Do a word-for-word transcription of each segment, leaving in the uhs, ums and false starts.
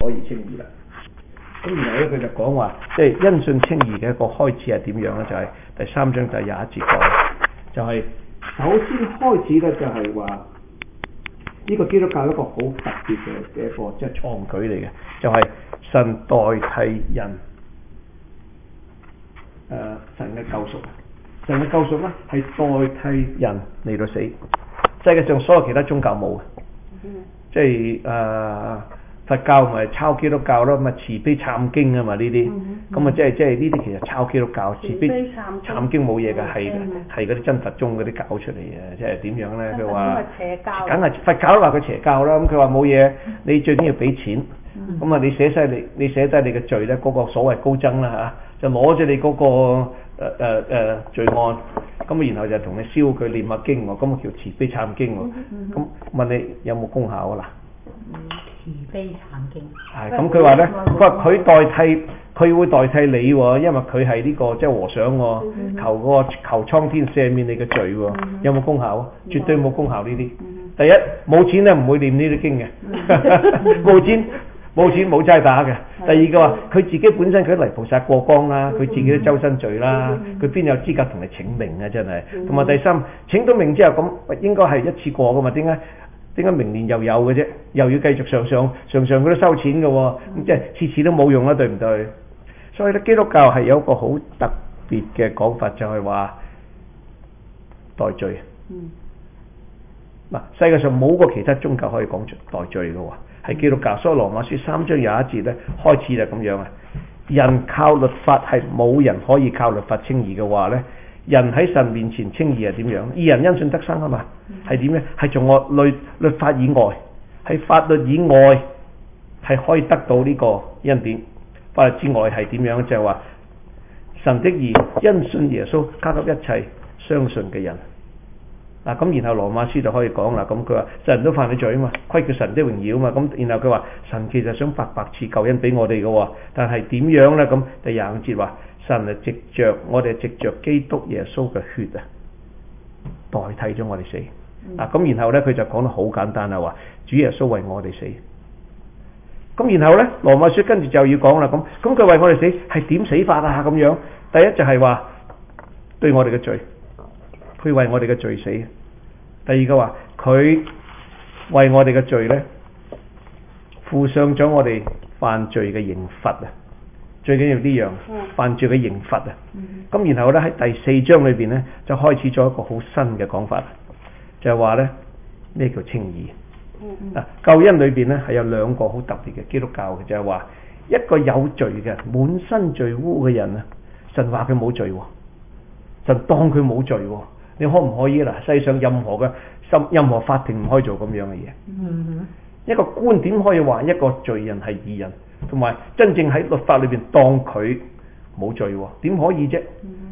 可以稱義啦。咁然後咧佢就講話，即係因信稱義嘅一個開始係點樣咧？就係、是、第三章第廿一節講，就係、是、首先開始咧就係話呢個基督教一個好特別嘅嘅一個即係創舉嚟嘅，就係、是、神代替人，誒、呃、神嘅救贖，神嘅救贖咧係代替人嚟到死，世界上所有其他宗教冇嘅，即係誒。呃佛教咪抄基督教咯，咪慈悲懺經啊嘛呢啲，咁啊即係即係呢啲其實抄基督教慈悲懺經冇嘢㗎，係係嗰啲真佛宗嗰啲搞出嚟嘅，即係點樣咧？佢話梗係佛教都話佢邪教啦，咁佢話冇嘢，你最緊要俾錢，咁啊、嗯、你寫晒你你寫低你嘅罪咧，嗰、那個所謂高僧啦嚇，就攞咗你嗰、那個誒誒誒罪案，咁然後就同你燒佢念下經喎，咁啊叫慈悲懺經喎，咁、嗯嗯、問你有冇功效啊嗱？ 慈悲懺經係咁，佢話咧，佢話佢代替，佢會代替你喎，因為佢係呢個即係和尚喎，求嗰個求蒼天赦免你嘅罪喎，有冇功效啊？絕對冇功效呢啲。第一冇錢咧，唔會念呢啲經嘅，冇錢冇錢冇齋打嘅。第二個話佢自己本身佢泥菩薩過江啦，佢自己都周身罪啦，佢邊有資格同你請命啊？真係。同埋第三請到命之後咁，應該係一次過噶嘛？點解？點解明年又有嘅啫？又要繼續上上上上佢都收錢嘅喎，咁、嗯、即係次次都冇用啦，對唔對？所以咧，基督教係有一個好特別嘅講法，就係、是、話代罪。嗱、嗯，世界上冇個其他宗教可以講代罪嘅喎，係基督教。所以羅馬書三章廿一節咧開始就咁樣啊，人靠律法係冇人可以靠律法稱義嘅話咧。人喺神面前稱義係點樣？義人因信得生啊嘛，係點咧？係從我律律法以外，喺法律以外係可以得到呢個恩典。法律之外係點樣？就係、是、話神的義因信耶穌加給一切相信嘅人。嗱咁，然後羅馬書就可以講啦。咁佢話人都犯咗罪啊嘛，虧缺神的榮耀啊嘛。咁然後佢話神其實想白白賜救恩俾我哋嘅喎，但係點樣咧？咁第廿五節話。神係藉着我哋藉着基督耶穌嘅血啊，代替咗我哋死。嗱咁、嗯，然後咧佢就講得好簡單啦，話主耶穌為我哋死。咁然後咧，羅馬書跟住就要講啦。咁咁佢為我哋死係點死法啊？咁樣第一就係話對我哋嘅罪，佢為我哋嘅罪死。第二個話佢為我哋嘅罪咧，付上咗我哋犯罪嘅刑罰啊！最緊要呢樣犯罪嘅刑罰啊！咁、嗯、然後咧喺第四章裏邊咧就開始咗一個好新嘅講法，就係話咧咩叫稱義？嗱、嗯、救恩裏邊咧係有兩個好特別嘅基督教嘅，就係、是、話一個有罪嘅滿身罪污嘅人啊，神話佢冇罪，神當佢冇罪，你可唔可以嗱？世上任何嘅任何法庭唔可以做咁樣嘅嘢。嗯、一個官點可以話一個罪人係義人？同埋真正喺律法裏邊當佢冇罪，點可以啫？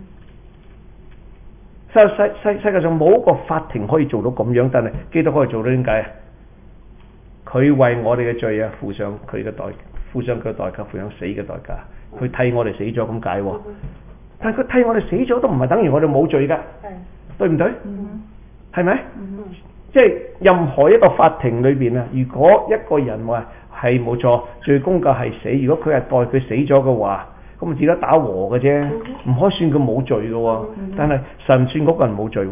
世世世世界上冇一個法庭可以做到咁樣，但係基督可以做到，點解啊？佢為我哋嘅罪啊，付上佢嘅代，付上佢嘅代價，付上死嘅代價，佢替我哋死咗咁解。但係佢替我哋死咗都唔係等於我哋冇罪噶，對唔對？係咪？即係任何一個法庭裏邊啊，如果一個人話係冇錯，最公價係死。如果佢係代佢死咗嘅話，咁咪只得打和嘅啫，唔可以算佢冇罪嘅。但係神算嗰個人冇罪，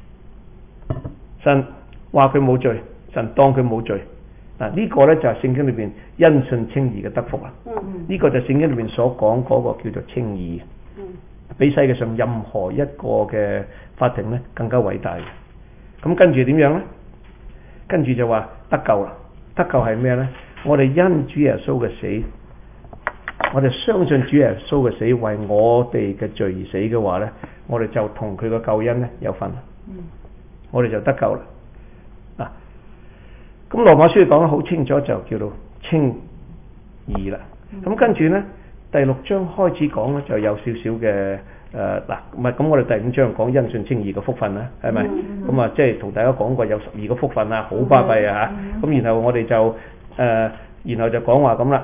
神話佢冇罪，神當佢冇罪。嗱、這、呢個咧就係聖經裏邊因信稱義嘅得福啦。呢、這個就係聖經裏邊所講嗰個叫做稱義，比世界上任何一個嘅法庭咧更加偉大嘅。咁跟住點樣咧？跟住就話得救啦。得救係咩咧？我哋因主耶穌嘅死，我哋相信主耶穌嘅死為我哋嘅罪而死嘅話咧，我哋就同佢嘅救恩咧有份，嗯、我哋就得救啦。嗱、啊，咁羅馬書講得好清楚，就叫做稱義啦。咁、嗯、跟住咧，第六章開始講咧，就有少少嘅誒嗱，唔係咁，我哋第五章講因信稱義嘅福分啦，係咪？咁、嗯、啊，即係同大家講過有十二個福分啊，好巴閉啊嚇。咁、嗯、然後我哋就誒、呃，然後就講話咁啦。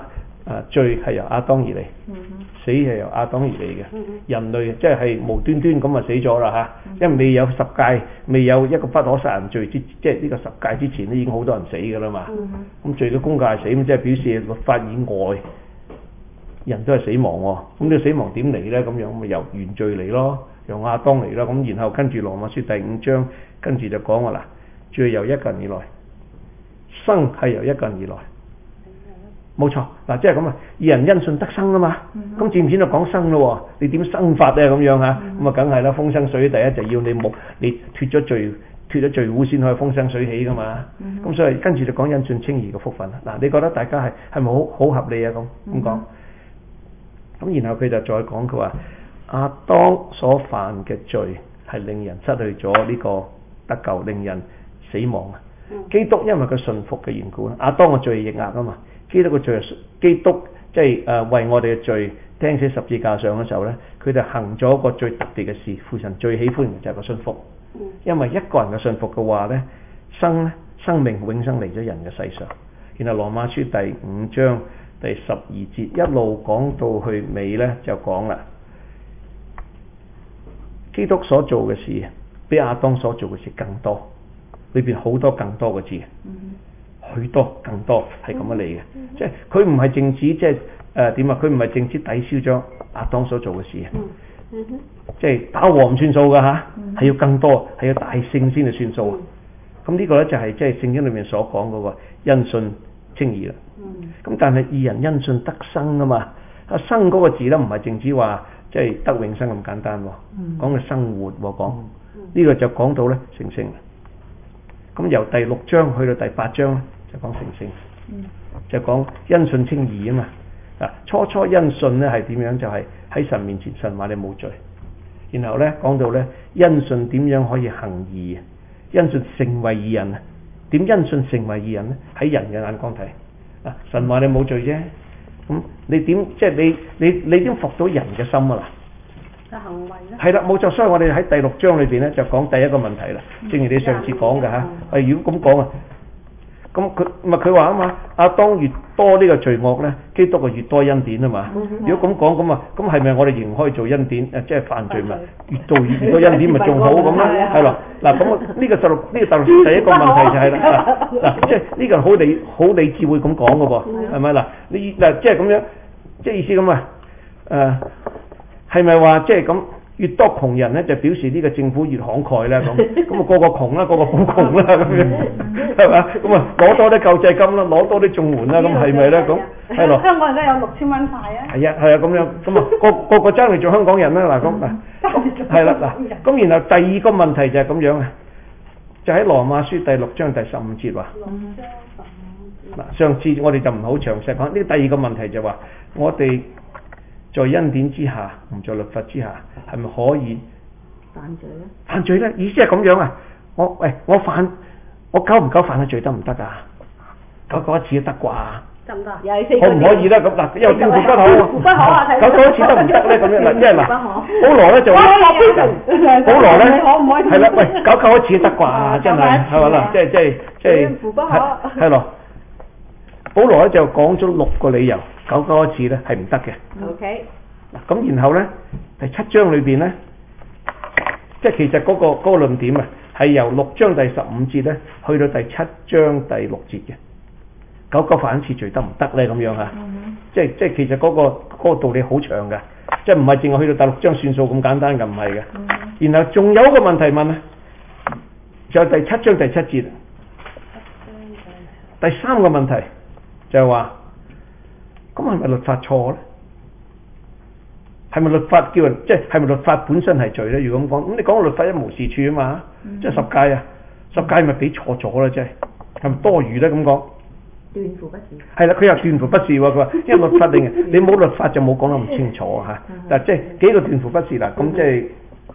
啊，罪係由亞當而嚟， 嗯死係由亞當而嚟嘅。 嗯人類即係無端端咁啊死咗啦嚇，因為未有十戒，未有一個不可殺人罪之，即係呢個十戒之前咧已經好多人死㗎啦嘛。 嗯咁罪嘅公價係死，咁即係表示律法以外人都係死亡喎。咁呢個死亡點嚟咧？咁樣咪由原罪嚟咯，由亞當嚟啦。咁然後跟住羅馬書第五章跟住就講話啦，罪由一個人而來，生係由一個人而來。冇錯，嗱，即係咁啊！二人因信得生啊嘛，咁漸漸就講生咯喎，你點生法咧咁樣嚇？咁啊梗係啦，風生水起第一就要你冇你脫咗罪脫咗罪污先可以風生水起噶嘛。咁、嗯、所以跟住就講因信稱義嘅福分啦。嗱，你覺得大家係係咪好好合理啊？咁咁講，咁然後佢就再講佢話亞當所犯嘅罪係令人失去咗呢個得救，令人死亡啊。基督因為佢順服嘅緣故，亞當嘅罪逆壓啊嘛。基督嘅罪，基督即係誒為我哋嘅罪釘死十字架上嘅時候咧，佢就行咗一個最特別嘅事，父神最喜歡嘅就係個信服。因為一個人嘅信服嘅話咧，生咧生命永生嚟咗人嘅世上。然後羅馬書第五章第十二節一路講到去尾咧，就講啦，基督所做嘅事比亞當所做嘅事更多，裏邊好多更多嘅字。許多更多係咁樣嚟嘅，嗯、即係佢唔係淨止即係誒點啊？佢唔係淨止抵消咗亞當所做嘅事啊，嗯嗯、即係打和唔算數㗎吓，係、嗯、要更多，係要大勝先至算數。咁、嗯、呢個咧就係即係聖經裏面所講嗰個因信稱義啦。咁、嗯、但係二人因信得生啊嘛，啊生嗰個字咧唔係淨止話即係得永生咁簡單喎，講嘅、嗯、生活喎講，呢、嗯、個就講到咧成聖。咁由第六章去到第八章咧。就講成聖，嗯、就講因信稱義啊嘛。嗱，初初因信咧係點樣？就係、是、喺神面前，神話你冇罪。然後咧講到咧因信點樣可以行義，因信成為義人啊？點因信成為義人咧？喺人嘅眼光睇，啊神話你冇罪啫，咁你點即係你你你點服到人嘅心啊？嗱，行為咧係啦，冇錯。所以我哋喺第六章裏邊咧就講第一個問題啦。嗯、正如你上次講嘅嚇，係、嗯、如果咁講啊。咁佢咪佢話啊嘛，亞當越多呢個罪惡咧，基督啊越多恩典啊嘛。嗯、如果咁講咁啊，咁係咪我哋仍可以做恩典？誒，即係犯罪咪越做越多恩典咪仲好咁咧？係咯，嗱咁呢個就呢、呢個就第一個問題就係啦。嗱，即係呢個好理好理智會咁講嘅噃，係咪嗱？你嗱即係咁樣，即係意思咁啊？誒，係咪話即係咁？越多窮人咧，就表示呢個政府越慷慨啦，咁咁啊個個窮啦，個個好窮啦，咁樣係嘛？咁啊攞多啲救濟金啦，攞多啲綜援啦，咁係咪咧？咁係咯。香港人都有六千蚊派啊！係啊係啊，咁樣咁啊個個個爭嚟做香港人啦嗱咁嗱，係啦嗱，咁然後第二個問題就係咁樣啊，就喺羅馬書第六章第十五節話。嗱，上次我哋就唔好詳細講，呢第二個問題就話我哋。在恩典之下，唔在律法之下，係咪可以犯罪咧？犯罪咧，意思係咁樣啊！我喂，我犯，我久唔久犯下罪得唔得啊？久久一次都得啩？得唔得？可唔可以咧？咁嗱，又斷乎不可喎。不可啊！久久一次得唔得咧？咁樣嗱，即係嗱，保羅咧就保羅咧係啦，喂，久久一次得啩？真係係嘛嗱，即係即係即係斷乎不可係咯。保羅咧就講咗六個理由。九九一次咧係唔得嘅。OK。嗱咁然後咧第七章裏邊咧，即係其實嗰、嗰個嗰、嗰個論點啊，係由六章第十五節咧去到第七章第六節嘅。九九犯一次罪得唔得咧？咁樣嚇。嗯、即係即係其實嗰、嗰個嗰個道理好長㗎，即係唔係淨係去到第六章算數咁簡單㗎，唔係嘅。嗯、然後仲有一個問題問啊，就係第七章第七節。第三個問題就係話。咁係咪律法錯咧？係咪律法叫人即係係咪律法本身係罪咧？如果咁講，咁你講個律法一無是處啊嘛，嗯、即係十誡啊，十誡咪俾錯咗啦，即係係咪多餘咧？咁講斷乎不是。係啦，佢又斷乎不是喎。佢話因為律法令你冇律法就冇講得咁清楚嚇。嗱、嗯，即係幾個斷乎不是啦。咁即係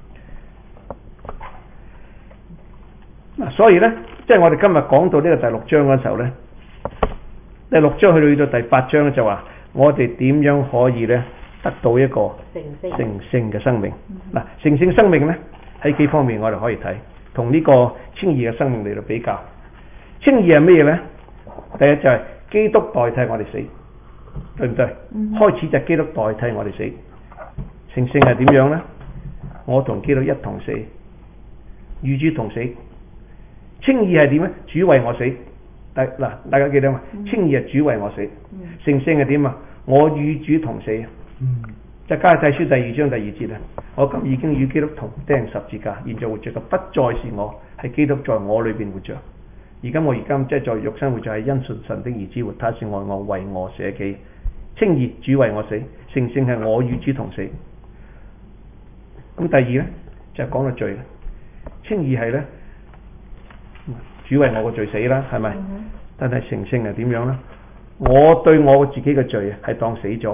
嗱，所以咧，即係我哋今日講到呢個第六章嘅時候咧。第六章去到第八章咧，就話我哋點樣可以咧得到一個成聖嘅生命。嗱、嗯，成聖生命咧喺幾方面我哋可以睇，同呢個稱義嘅生命嚟到比較。稱義係咩嘢咧？第一就係基督代替我哋死， 對唔對？ 嗯開始就基督代替我哋死，成聖係點樣呢？我同基督一同死，與主同死。稱義係點呢？主為我死。大嗱，大家記得嘛？稱義係主為我死。成聖係點啊？我與主同死。 嗯， 就加拉太書第二章第二節啦。我今已經與基督同釘十字架，現在活着嘅不再是我，係基督在我裏邊活着。而家我而家即係在肉身活着，係因信神的兒子活，他是愛我，為我捨己。稱義主為我死，成聖係我與主同死。咁第二呢，就係講到罪。稱義係呢，主為我個罪死啦，係咪？ 嗯但係成聖係點樣呢？我對我自己嘅罪係當死咗，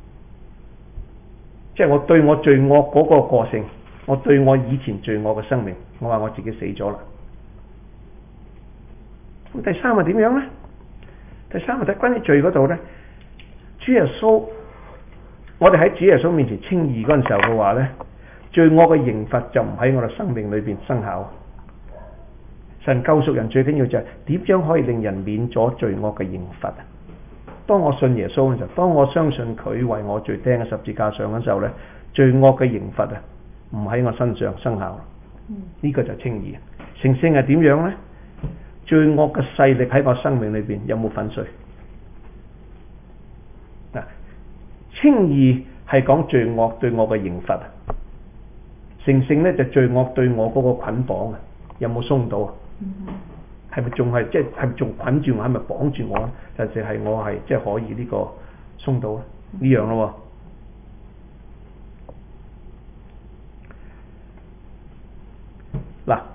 即係我對我罪惡嗰個個性，我對我以前罪惡嘅生命，我話我自己死咗啦。咁第三係點樣呢？第三係睇關於罪嗰度呢，主耶穌，我哋喺主耶穌面前稱義嗰陣時候嘅話呢，罪惡嘅刑罰就唔喺我哋生命裏邊生效。神救贖人最緊要就係點樣可以令人免咗罪惡嘅刑罰啊！當我信耶穌嘅時候，當我相信佢為我罪釘喺十字架上嘅時候呢，罪惡嘅刑罰啊，唔喺我身上生效。呢、這個就稱義。成聖係點樣呢？罪惡嘅勢力喺我生命裏邊有冇粉碎？嗱，稱義係講罪惡對我嘅刑罰，成聖呢就罪惡對我嗰個捆綁啊，有冇鬆到啊？係咪仲係即係係咪仲捆住我？係咪綁住我？就係係我係即係可以呢個鬆到呢樣咯？嗱，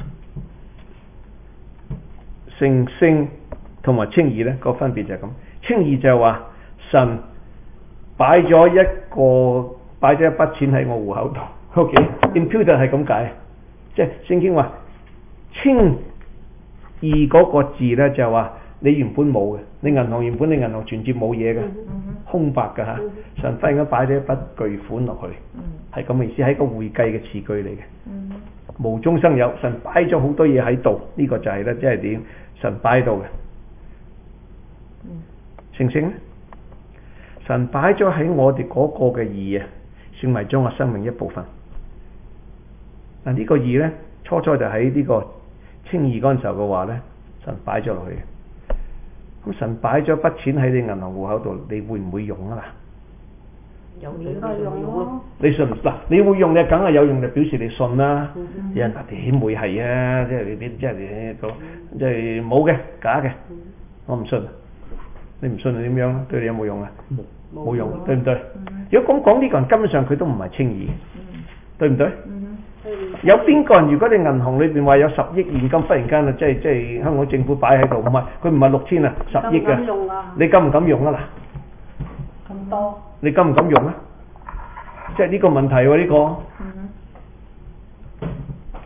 成聖同埋稱義呢個分別就係咁。稱義就係話神擺咗一個擺咗一筆錢喺我戶口度。OK，imputed 係咁解，即係聖經話。稱義嗰個字呢，就係話你原本冇嘅，你銀行原本你銀行存折冇嘢嘅，空白嘅嚇，神忽然間擺咗一筆巨款落去，係咁嘅意思，係一個會計嘅詞句嚟嘅，無中生有，神擺咗好多嘢喺度，呢、這個就係、是、咧，即係點？神擺喺度嘅，成聖呢？神擺咗喺我哋嗰個嘅義啊，成為咗我生命一部分。嗱、這、呢個義呢，初初就喺呢、這個。稱義嗰陣時候嘅話呢，神擺咗落去。咁神擺咗筆錢喺你銀行戶口度，你會唔會用啊？嗱， 有應該用咯。 你信嗱？你會用，你梗係有用，就表示你信啦。有人話點會係啊？即係你啲即係你即係冇嘅，假嘅。我唔信。你唔信係點樣？對你有冇用啊？冇用，對唔對？如果講講呢個人根本上佢都唔係稱義，對唔對？有邊個人？如果你銀行裏邊話有十億現金，忽然間啊，即係即係香港政府擺喺度，唔係佢唔係六千啊，十億嘅，你敢唔敢用啊？嗱，咁多，你敢唔敢用啊？即係呢個問題喎，呢個。嗯、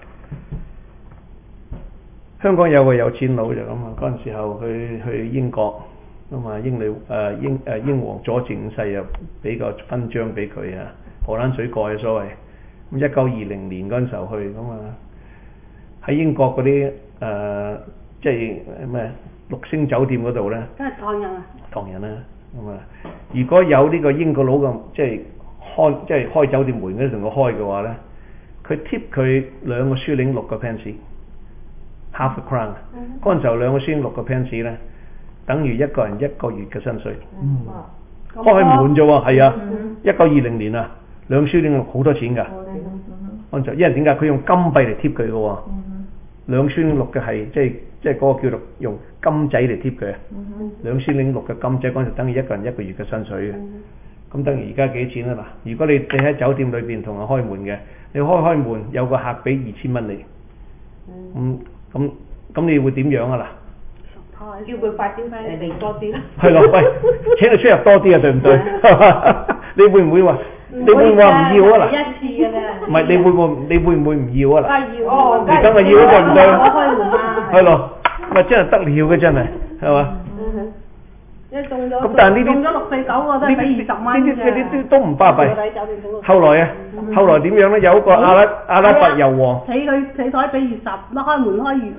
香港有個有錢佬就咁啊，嗰陣時候去去英國咁啊，英女誒英誒英皇佐治五世又俾個勳章俾佢啊，荷蘭水蓋所謂。咁一九二零年嗰陣時候去咁啊，喺英國嗰啲誒即係咩六星酒店嗰度咧， 都係唐人啊， 唐人啦咁啊。如果有呢個英國佬咁即係開即係開酒店門嗰陣同佢開嘅話咧，佢 tip 佢兩個輸領六個 pence，half a crown。嗰陣時候兩個輸領六個 pence 咧，等於一個人一個月嘅薪水。嗯，開門啫喎，係啊，一九二零年啊。兩輸領好多錢㗎，按照、嗯、因為點解佢用金幣嚟貼佢嘅喎？兩輸領六嘅係即係即係嗰個叫做用金仔嚟貼佢，兩輸領六嘅金仔嗰陣時等於一個人一個月嘅薪水嘅。咁、嗯、等於而家幾錢啊？嗱，如果你你喺酒店裏邊同人開門嘅，你開開門有個客俾二千蚊你，咁咁咁你會點樣啊？嗱， 叫佢快啲翻嚟多啲啦。 係咯，喂，請你出入多啲啊，對唔對？你會唔會話？你會唔會話唔要啊？嗱，一次嘅啫。唔係，你會唔會你會唔會唔要啊？嗱，要。哦，你梗係要啦，對唔對？我開門啊。係咯，咪真係得了嘅真係，係嘛？嗯。一中咗。咁但係呢啲中咗六四九個都係俾二十蚊嘅。呢啲呢啲都唔巴閉。後來啊，後來點樣咧？有一個阿拉阿拉伯油王。企佢企台俾二十，開門開二十，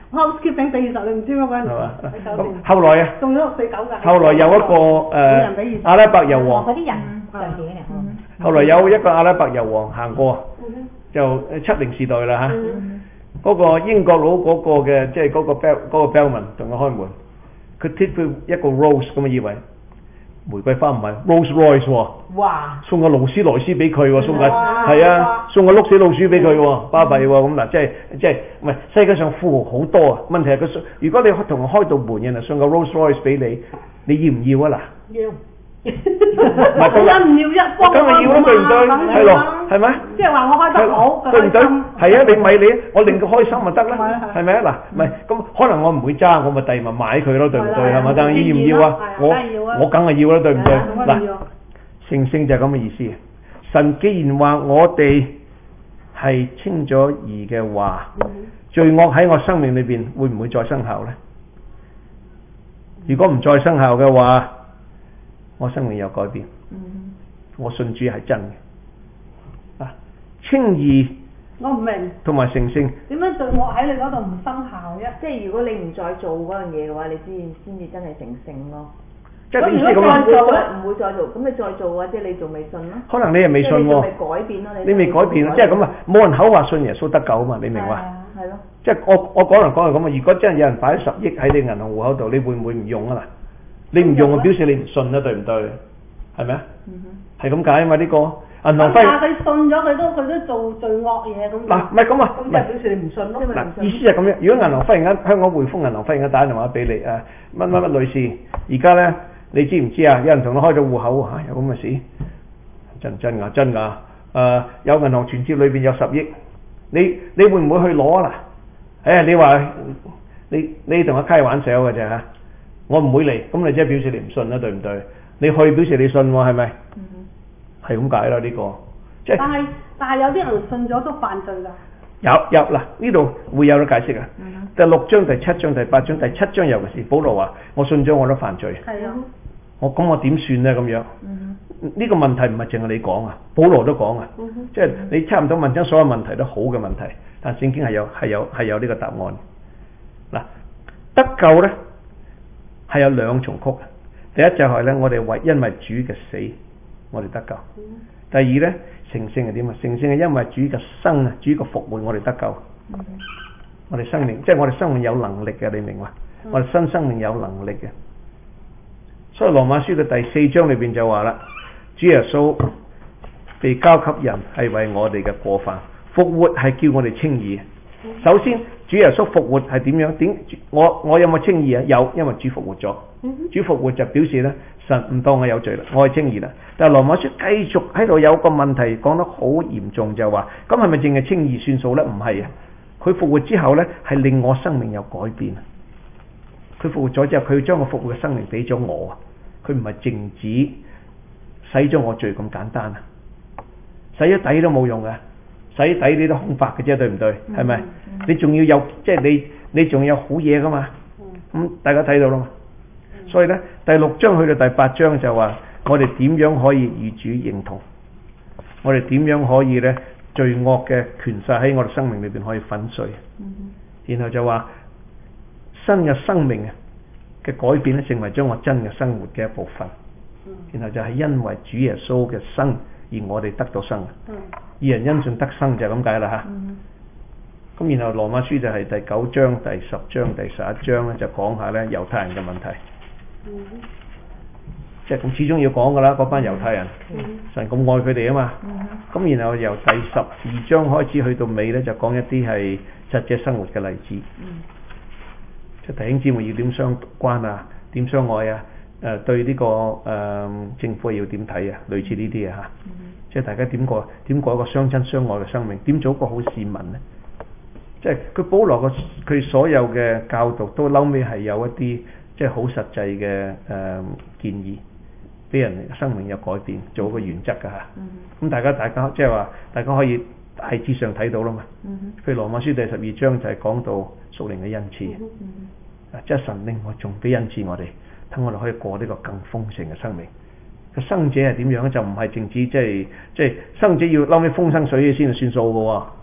housekeeping 俾二十，你唔知咩嗰陣係嘛？ 喺酒店咁後來啊， 中咗六四九㗎。 後來有一個誒、呃、阿拉伯油王， 嗰啲人上自己嚟。 後來有一個阿拉伯油王行過， 嗯就七零時代啦嚇。 嗯嗰、個英國佬嗰個嘅即係嗰個 bell 嗰個 bellman 同佢開門，佢貼佢一個 rose 咁啊，以為玫瑰花唔係 Rolls Royce 喎。 哇！ 送個勞斯萊斯俾佢喎，送個哇係啊，送個碌死老鼠俾佢喎，巴閉喎咁嗱，即係即係唔係世界上富豪好多啊？問題係佢送，如果你同佢開道門嘅，送個 Rolls Royce 俾你，你要唔要啊嗱？ 要。 唔係咁要唔要一幫梗係要啦，對唔對？係咯，係咪？ 即係話我開得好，佢對唔對？ 開心係啊，你咪你，我令佢開心咪得啦， 係係咪啊嗱？唔係咁可能我唔會揸，我咪第二咪買佢咯，對唔對？ 係啦係咪？但係要唔要啊？ 係啊梗係要啊我我梗係要啦，對唔對？ 係啊梗係要嗱，聖聖就係咁嘅意思。神既然話我哋係稱咗義嘅話，罪惡喺我生命裏邊會唔會再生效呢？如果唔再生效嘅話，我生命有改變。我信主係真嘅。啊，稱義我唔明同埋成聖點樣罪惡喺你嗰度唔生效啫？ 即係如果你唔再做嗰樣嘢嘅話，你先先至真係成聖咯。 即係意思咁如果咁樣。 再做咧唔會再做，咁你再做嘅話，即係你仲未信咯。 可能你係未信喎。 即係你仲未改變咯， 你未改變，即係咁啊！冇人口話信耶穌得救啊嘛，你明嘛？ 係咯。 即係我我講嚟講去咁啊！如果真係有人擺十億喺你銀行戶口度，你會唔會唔用啊嗱？你唔用啊，表示你唔信啦，對唔對？係咪啊？係咁解啊嘛？呢個銀行咁輝但係佢信咗，佢都佢都做罪惡嘢咁。 嗱，唔係咁啊， 咁即係表示你唔信咯。 嗱，意思係咁樣。如果銀行忽然間香港匯豐銀行忽然間打電話俾你誒，乜乜乜女士，而家咧你知唔知啊？有人同你開咗戶口啊，有咁嘅事？真唔真㗎？真㗎。誒，有銀行存摺裏邊有十億，你你會唔會去攞啊嗱？誒，你話你你同我開玩笑嘅啫嚇，我唔會嚟，咁你即係表示你唔信啦，對唔對？你去表示你信喎，係咪？係咁解啦，呢個即係。 但係但係有啲人信咗都犯罪㗎。 有有嗱，呢度會有得解釋啊。 嗯、 第六章、第七章、第八章、第七章尤其是保羅話：我信咗我都犯罪。 係啊。 我咁我點算咧？咁樣呢、嗯、個問題唔係淨係你講啊，保羅都講啊。 嗯、 即係你差唔多問親所有問題都好嘅問題，但聖經係有係有係有呢個答案。嗱，得救咧係有兩重曲。第一就係咧，我哋為因為主嘅死，我哋得救。嗯、第二咧，成聖係點啊？成聖係因為主嘅生啊，主嘅復活，我哋得救。嗯、我哋生命，即係我哋生命有能力嘅，你明嘛？嗯、我哋新生命有能力嘅。所以羅馬書嘅第四章裏邊就話啦，主耶穌被交給人係為我哋嘅過犯，復活係叫我哋稱義。嗯、首先，主耶穌復活係點樣？點我我有冇稱義啊？有，因為主復活咗。主復活就表示咧，神唔當我有罪啦，我係稱義啦。但係羅馬書繼續喺度有個問題講得好嚴重，就係話咁係咪淨係稱義算數咧？唔係啊，佢復活之後咧係令我生命有改變。佢復活咗之後，佢將個復活嘅生命俾咗我啊！佢唔係淨止洗咗我罪咁簡單啊！洗咗底都冇用嘅，洗底你都空白嘅啫，對唔對？係咪？嗯、你仲要有即係你你仲有好嘢噶嘛？咁、嗯、大家睇到啦嘛。所以咧，第六章去到第八章就話，我哋點樣可以與主認同？我哋點樣可以咧，罪惡嘅權勢喺我哋生命裏邊可以粉碎？嗯、然後就話新嘅生命嘅改變咧，成為咗我真嘅生活嘅一部分。嗯、然後就係因為主耶穌嘅生，而我哋得到生。嗯、二人因信得生就係咁解啦吓。咁、嗯、然後羅馬書就係第九章、第十章、第十一章咧，就講下咧猶太人嘅問題。嗯、即係咁始終要講噶啦，嗰班猶太人，嗯、神咁愛佢哋啊嘛。咁、嗯、然後由第十二章開始去到尾咧，就講一啲係實際生活嘅例子。嗯、即係弟兄姊妹要點相關啊，點相愛啊？誒、呃，對呢、這個誒、呃、政府要點睇啊？類似呢啲啊吓。嗯、即係大家點過點過一個相親相愛嘅生命？點做一個好市民呢？即係佢保羅個佢所有嘅教導都嬲尾係有一啲。即係好實際嘅誒、呃、建議，俾人生命有改變，做一個原則㗎嚇。咁、嗯、大家大家即係話，大家可以大致上睇到啦嘛。嗯、譬如羅馬書第十二章就係講到屬靈嘅恩賜，嗯嗯、即係神另外仲俾恩賜我哋，等我哋可以過呢個更豐盛嘅生命。個生者係點樣咧？就唔係淨止即係即係生者要撈尾風生水起先算數㗎喎，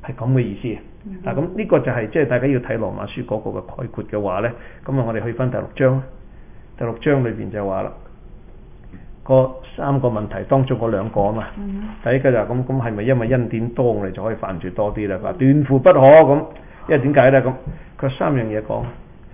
係咁嘅意思。嗱咁呢個就係即係大家要睇羅馬書嗰個嘅概括嘅話咧，咁啊我哋去翻第六章，第六章裏邊就話啦，個三個問題當中嗰兩個啊嘛， 嗯、 第一個就係咁咁係咪因為恩典多我哋就可以犯罪多啲咧？佢話斷乎不可咁，因為點解咧？咁佢三樣嘢講。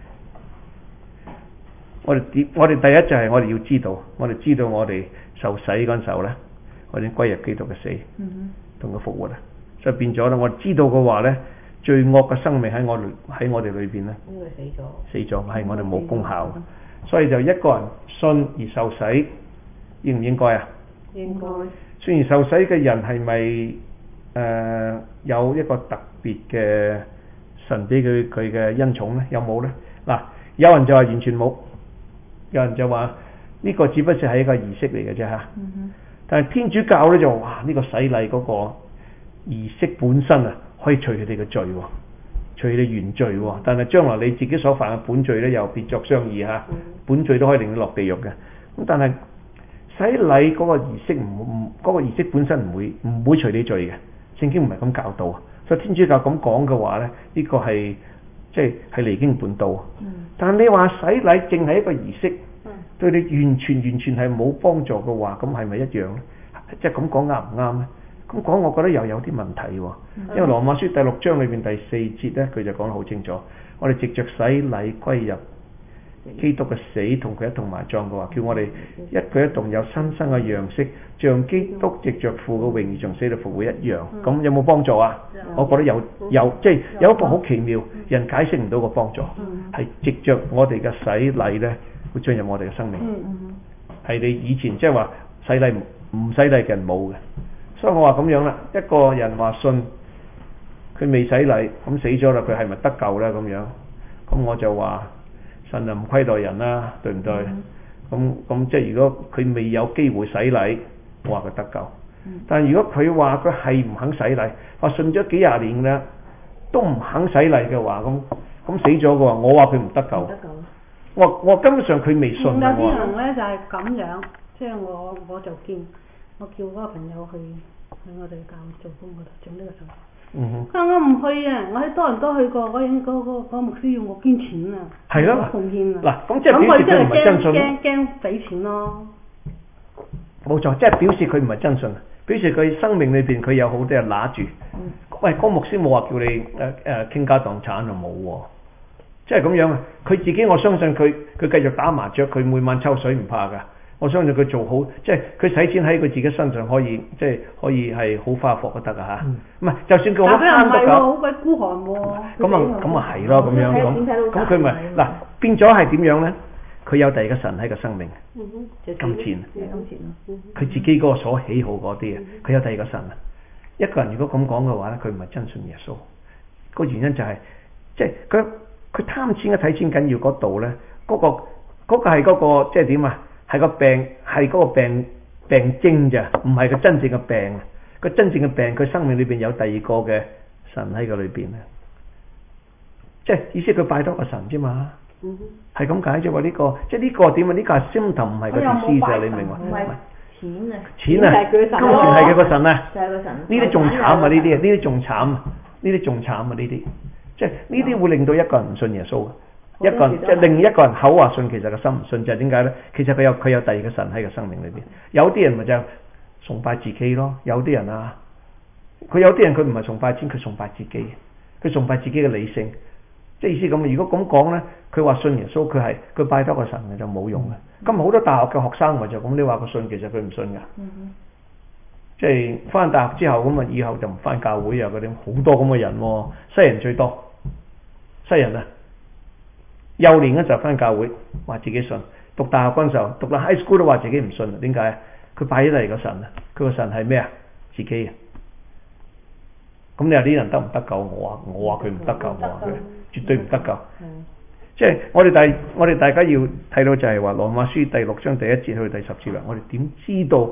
我哋點？我哋第一就係我哋要知道，我哋知道我哋受洗嗰陣時候咧，我哋歸入基督嘅死，同佢復活啊！所以變咗咧，我哋知道嘅話咧，罪惡嘅生命喺我喺我哋裏邊咧， 因為死咗， 死咗係我哋冇功效，所以就一個人信而受洗，應唔應該啊？ 應該。 雖然受洗嘅人係咪誒有一個特別嘅神俾佢佢嘅恩寵咧？有冇咧？嗱，有人就話完全冇。有人就話呢個只不過係一個儀式嚟嘅啫嚇， 嗯、 但係天主教咧就哇呢、這個洗禮嗰個儀式本身啊，可以除佢哋嘅罪喎，除佢哋原罪喎，但係將來你自己所犯嘅本罪咧又別作商議嚇，嗯、本罪都可以令你落地獄嘅。咁但係洗禮嗰個儀式唔唔嗰個儀式本身唔會唔會除你罪嘅，聖經唔係咁教導啊，所以天主教咁講嘅話咧，呢、這個係。即係係離經叛道，嗯、但係你話洗禮淨係一個儀式，嗯、對你完全完全係冇幫助嘅話，咁係咪一樣咧？即係咁講啱唔啱咧？咁講我覺得又有啲問題喎，嗯、因為羅馬書第六章裏邊第四節咧，佢就講得好清楚，我哋藉着洗禮歸入基督嘅死，同佢一同埋葬嘅話，叫我哋一舉一動有新生嘅樣式，像基督藉着父嘅榮譽從死裏復活一樣。咁、嗯、有冇幫助啊？嗯、我覺得有，有即係有一個好奇妙，嗯、人解釋唔到個幫助，係、嗯、藉着我哋嘅洗禮咧，會進入我哋嘅生命。係、嗯、你以前即係話洗禮唔洗禮嘅人冇嘅，所以我話咁樣啦，一個人話信佢未洗禮，咁死咗啦，佢係咪得救咧？咁樣，咁我就話。神就唔虧待人啦，對唔對？咁咁、嗯、即係如果佢未有機會洗禮，我話佢得救。嗯、但係如果佢話佢係唔肯洗禮，話信咗幾廿年啦，都唔肯洗禮嘅話，咁咁死咗嘅話，我話佢唔得救。得救我我根本上佢未信。有啲人咧就係咁樣，即係我我就見我叫嗰個朋友去喺我哋教做工嗰度做呢個手術。 嗯哼， 但我唔去啊！我喺多倫多去過，嗰嗰嗰嗰個牧師要我捐錢啊， 係咯， 奉獻啊。 嗱，咁即係表示佢唔係真信。 驚驚俾錢咯。 冇錯，即係表示佢唔係真信，表示佢生命裏邊佢有好多人揦住。嗯、喂，嗰個牧師冇話叫你誒誒傾家蕩產就冇喎，即係咁樣啊！佢自己我相信佢佢繼續打麻雀，佢每晚抽水唔怕㗎。我相信佢做好，即係佢使錢喺佢自己身上可以，即係可以係好花霍都得噶嚇。唔係、嗯，就算佢好慳得㗎。好鬼孤寒喎。咁啊，咁啊係咯，咁樣咁。咁佢咪嗱變咗係點樣咧？佢有第二個神喺個生命。嗯哼。金錢。金錢佢自己嗰個所喜好嗰啲啊，佢、嗯、有第二個神啊。一個人如果咁講嘅話咧，佢唔係真信耶穌。個原因就係、是，即係佢佢貪錢嘅睇錢緊要嗰度咧，嗰、那個嗰、那個係嗰、那個即係點啊？係個病，係嗰個病病徵咋，唔係個真正嘅病。個真正嘅病，佢生命裏邊有第二個嘅神喺個裏邊咧。即係意思佢拜多個神啫嘛。嗯哼。係咁解啫喎，呢個即係呢個點啊？呢個係 symptom 唔係個意思咋，你明嘛？ 唔係錢啊。 錢啊！金錢係佢個神啊。 就係個神。 呢啲仲慘啊！呢啲啊，呢啲仲慘啊！呢啲仲慘啊！呢啲，即係呢啲會令到一個人唔信耶穌。一個人即係另一個人口話信，其實個心唔信，就係點解咧？其實佢有佢有第二個神喺個生命裏邊。有啲人咪就崇拜自己咯，有啲人啊，佢有啲人佢唔係崇拜錢，佢崇拜自己，佢崇拜自己嘅理性。即係意思咁。如果咁講咧，佢話信耶穌，佢係佢拜多個神嘅就冇用嘅。嗯、今日好多大學嘅學生咪就咁，你話佢信，其實佢唔信㗎。嗯、即係翻大學之後咁啊，以後就唔翻教會啊嗰啲好多咁嘅人喎，西人最多，西人啊。幼年嗰時候翻教會，話自己信；讀大學嗰陣時候，讀到 high school 都話自己唔信。點解？佢拜咗第二個神啊！佢個神係咩啊？自己啊！咁你話啲人得唔得救？我話我話佢唔得救，我話佢絕對唔得救。嗯、即係我哋大我哋大家要睇到就係話羅馬書第六章第一節去第十節啦。我哋點知道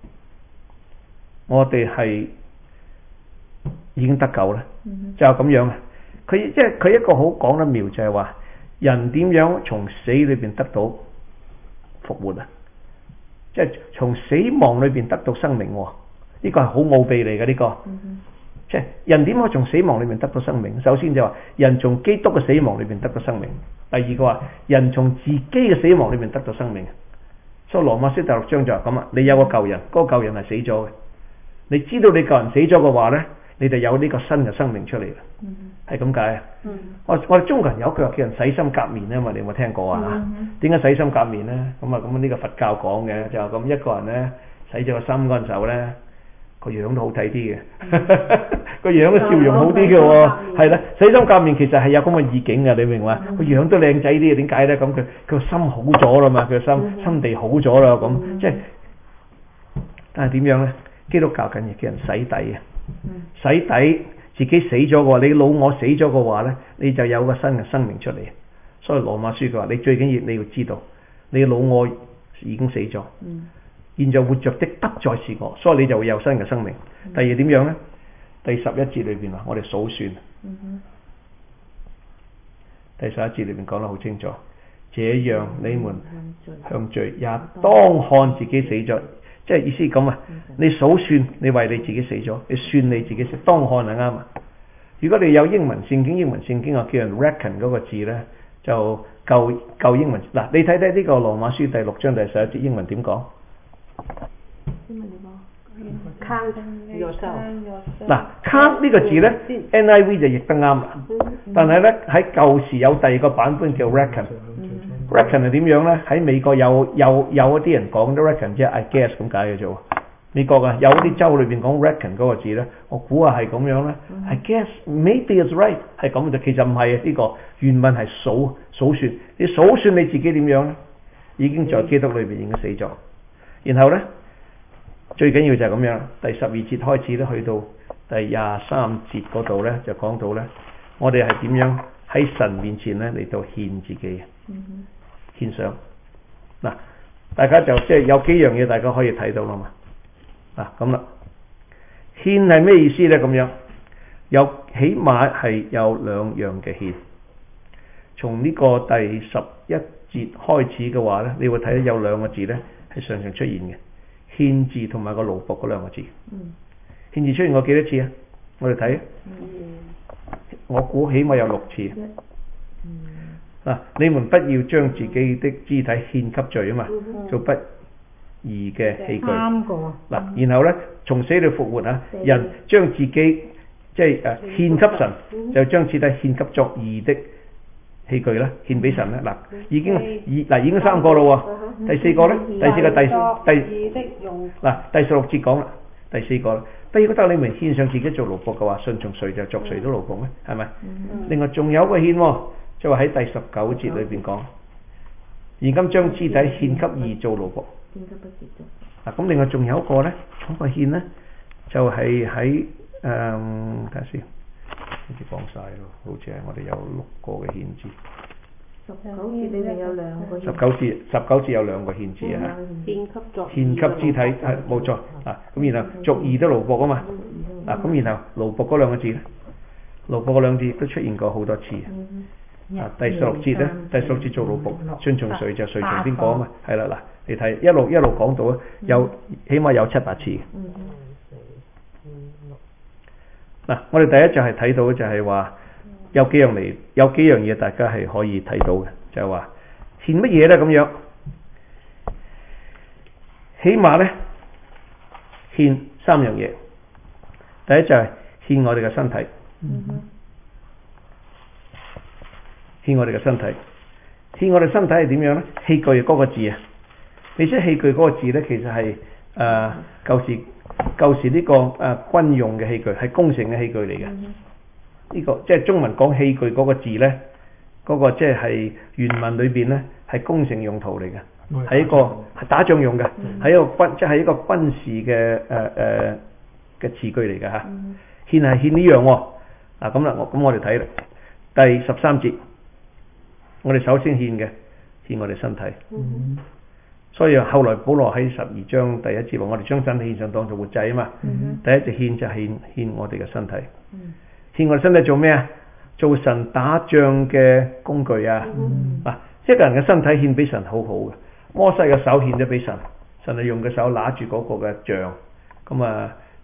我哋係已經得救咧？嗯、就係咁樣啊！佢即係佢一個好講得妙，就係話。人點樣從死裏邊得到復活啊？即係從死亡裏邊得到生命，呢個係好奧秘嚟嘅呢個。嗯、哼即係人點可以從死亡裏面得到生命？首先就話人從基督嘅死亡裏面得到生命。第二個話人從自己嘅死亡裏面得到生命。所以羅馬書第六章就係咁啊，你有個舊人，嗰、嗰個舊人係死咗嘅。你知道你舊人死咗嘅話呢，你就有呢個新嘅生命出嚟啦。係咁解啊？我我哋中國人有句話叫人洗心革面啊嘛，你有冇聽過啊？點解、嗯、洗心革面呢？咁啊咁呢個佛教講嘅就係咁，一個人呢，洗咗個心嗰陣時候呢，個樣都好睇啲嘅，個樣嘅笑容好啲嘅喎，係啦，洗心革面其實係有咁嘅意境嘅，你明嘛？個、嗯、樣都靚仔啲，點解呢？咁佢佢個心好咗啦嘛，佢個心、嗯、心地好咗啦，咁、嗯、即係，但係點樣呢？基督教緊要叫人洗底啊，嗯、洗底自己死咗嘅話，你老我死咗嘅話呢，你就有個新嘅生命出嚟。所以羅馬書佢話，你最緊要你要知道，你老我已經死咗。嗯現在活着的不再是我，所以你就會有新嘅生命。第二點樣呢？第十一節裏邊話，我哋數算。嗯、哼第十一節裏邊講得好清楚，這樣你們向罪也當看自己死咗，即係意思咁啊！你數算，你為你自己死咗，你算你自己死，當看係啱啊！如果你有英文聖經，英文聖經啊叫人 reckon 嗰個字呢，就舊舊英文嗱，你睇睇呢個羅馬書第六章第十一節英文點講？ count yourself 嗱 count 呢個字呢 N I V 就譯得啱啦，但係呢，喺舊時有第二個版本叫 reckon。reckon 係點樣呢？喺美國有有有一啲人講咗 reckon 即係 I guess 咁解嘅啫喎。美國啊有啲州裏邊講 reckon 嗰個字呢，我估下係咁樣呢。I guess maybe it's right 係咁就其實唔係啊，呢個原文係數數算，你數算你自己點樣呢？已經在基督裏邊已經死咗。然後呢，最緊要就係咁樣，第十二節開始咧，去到第廿三節嗰度呢，就講到呢，我哋係點樣喺神面前呢嚟到獻自己，獻上嗱，大家就即係有幾樣嘢大家可以睇到啦嘛，嗱咁啦，獻係咩意思呢？咁樣有起碼係有兩樣嘅獻，從呢個第十一節開始嘅話呢，你會睇到有兩個字呢係常常出現嘅，獻字同埋個奴僕嗰兩個字。嗯。獻字出現過幾多次啊？我哋睇。嗯。我估起碼有六次。嗯。嗱，你們不要將自己的肢體獻給罪啊嘛，嗯、做不義嘅器具。啱個。嗱，然後呢，從死裏復活啊，嗯、人將自己即係誒獻給神，嗯、就將肢體獻給作義的器具啦，獻俾神啦。嗱，已經已嗱已經三個咯喎，第四個咧，第四個第第嗱第十六節講啦，第四個啦。不如果得你們獻上自己做奴僕嘅話，順從誰就作誰都奴僕咩？係咪？另外仲有一個獻喎，就話喺第十九節裏邊講，現今將肢體獻給義做奴僕。嗱，咁另外仲有一個咧，嗰個獻咧，就係喺誒睇下先。好似講晒咯，好似係我哋有六個嘅獻字。十九節你哋有兩個。十九節十九節有兩個獻字啊。獻給作。獻給肢體係冇錯啊，咁然後作義都奴僕啊嘛，嗱咁然後奴僕嗰兩個字咧，奴僕嗰兩字都出現過好多次啊。第十六節咧，第十六節做奴僕，順從誰就隨從邊個啊嘛，係啦嗱，你睇一路一路講到啊，有起碼有七八次。嗱，我哋第一就係睇到就係話有幾樣嚟，有幾樣嘢大家係可以睇到嘅，就係話獻乜嘢咧咁樣，起碼咧獻三樣嘢。第一就係獻我哋嘅身體，嗯、哼獻我哋嘅身體，獻我哋身體係點樣咧？器具嗰個字啊，你知器具嗰個字咧，其實係誒舊時。舊時呢個誒軍用嘅器具係攻城嘅器具嚟嘅，呢、嗯、個即係中文講器具嗰個字呢，嗰、嗰個即係原文裏邊呢係攻城用途嚟嘅，係一個係打仗用嘅，係、嗯、一個軍即係一個軍事嘅誒誒嘅詞句嚟嘅吓。獻係獻呢樣喎，嗱咁啦，咁我哋睇啦，第十三節，我哋首先獻嘅獻我哋身體。嗯所以後來保羅喺十二章第一節話，我哋將身體獻上當做活祭啊嘛。嗯、第一隻獻就係獻獻我哋嘅身體。嗯、獻我哋身體做咩啊？做神打仗嘅工具啊！嗱、嗯，一個人嘅身體獻俾神好好嘅。摩西嘅手獻咗俾神，神係用嘅手拿住嗰個嘅杖，咁啊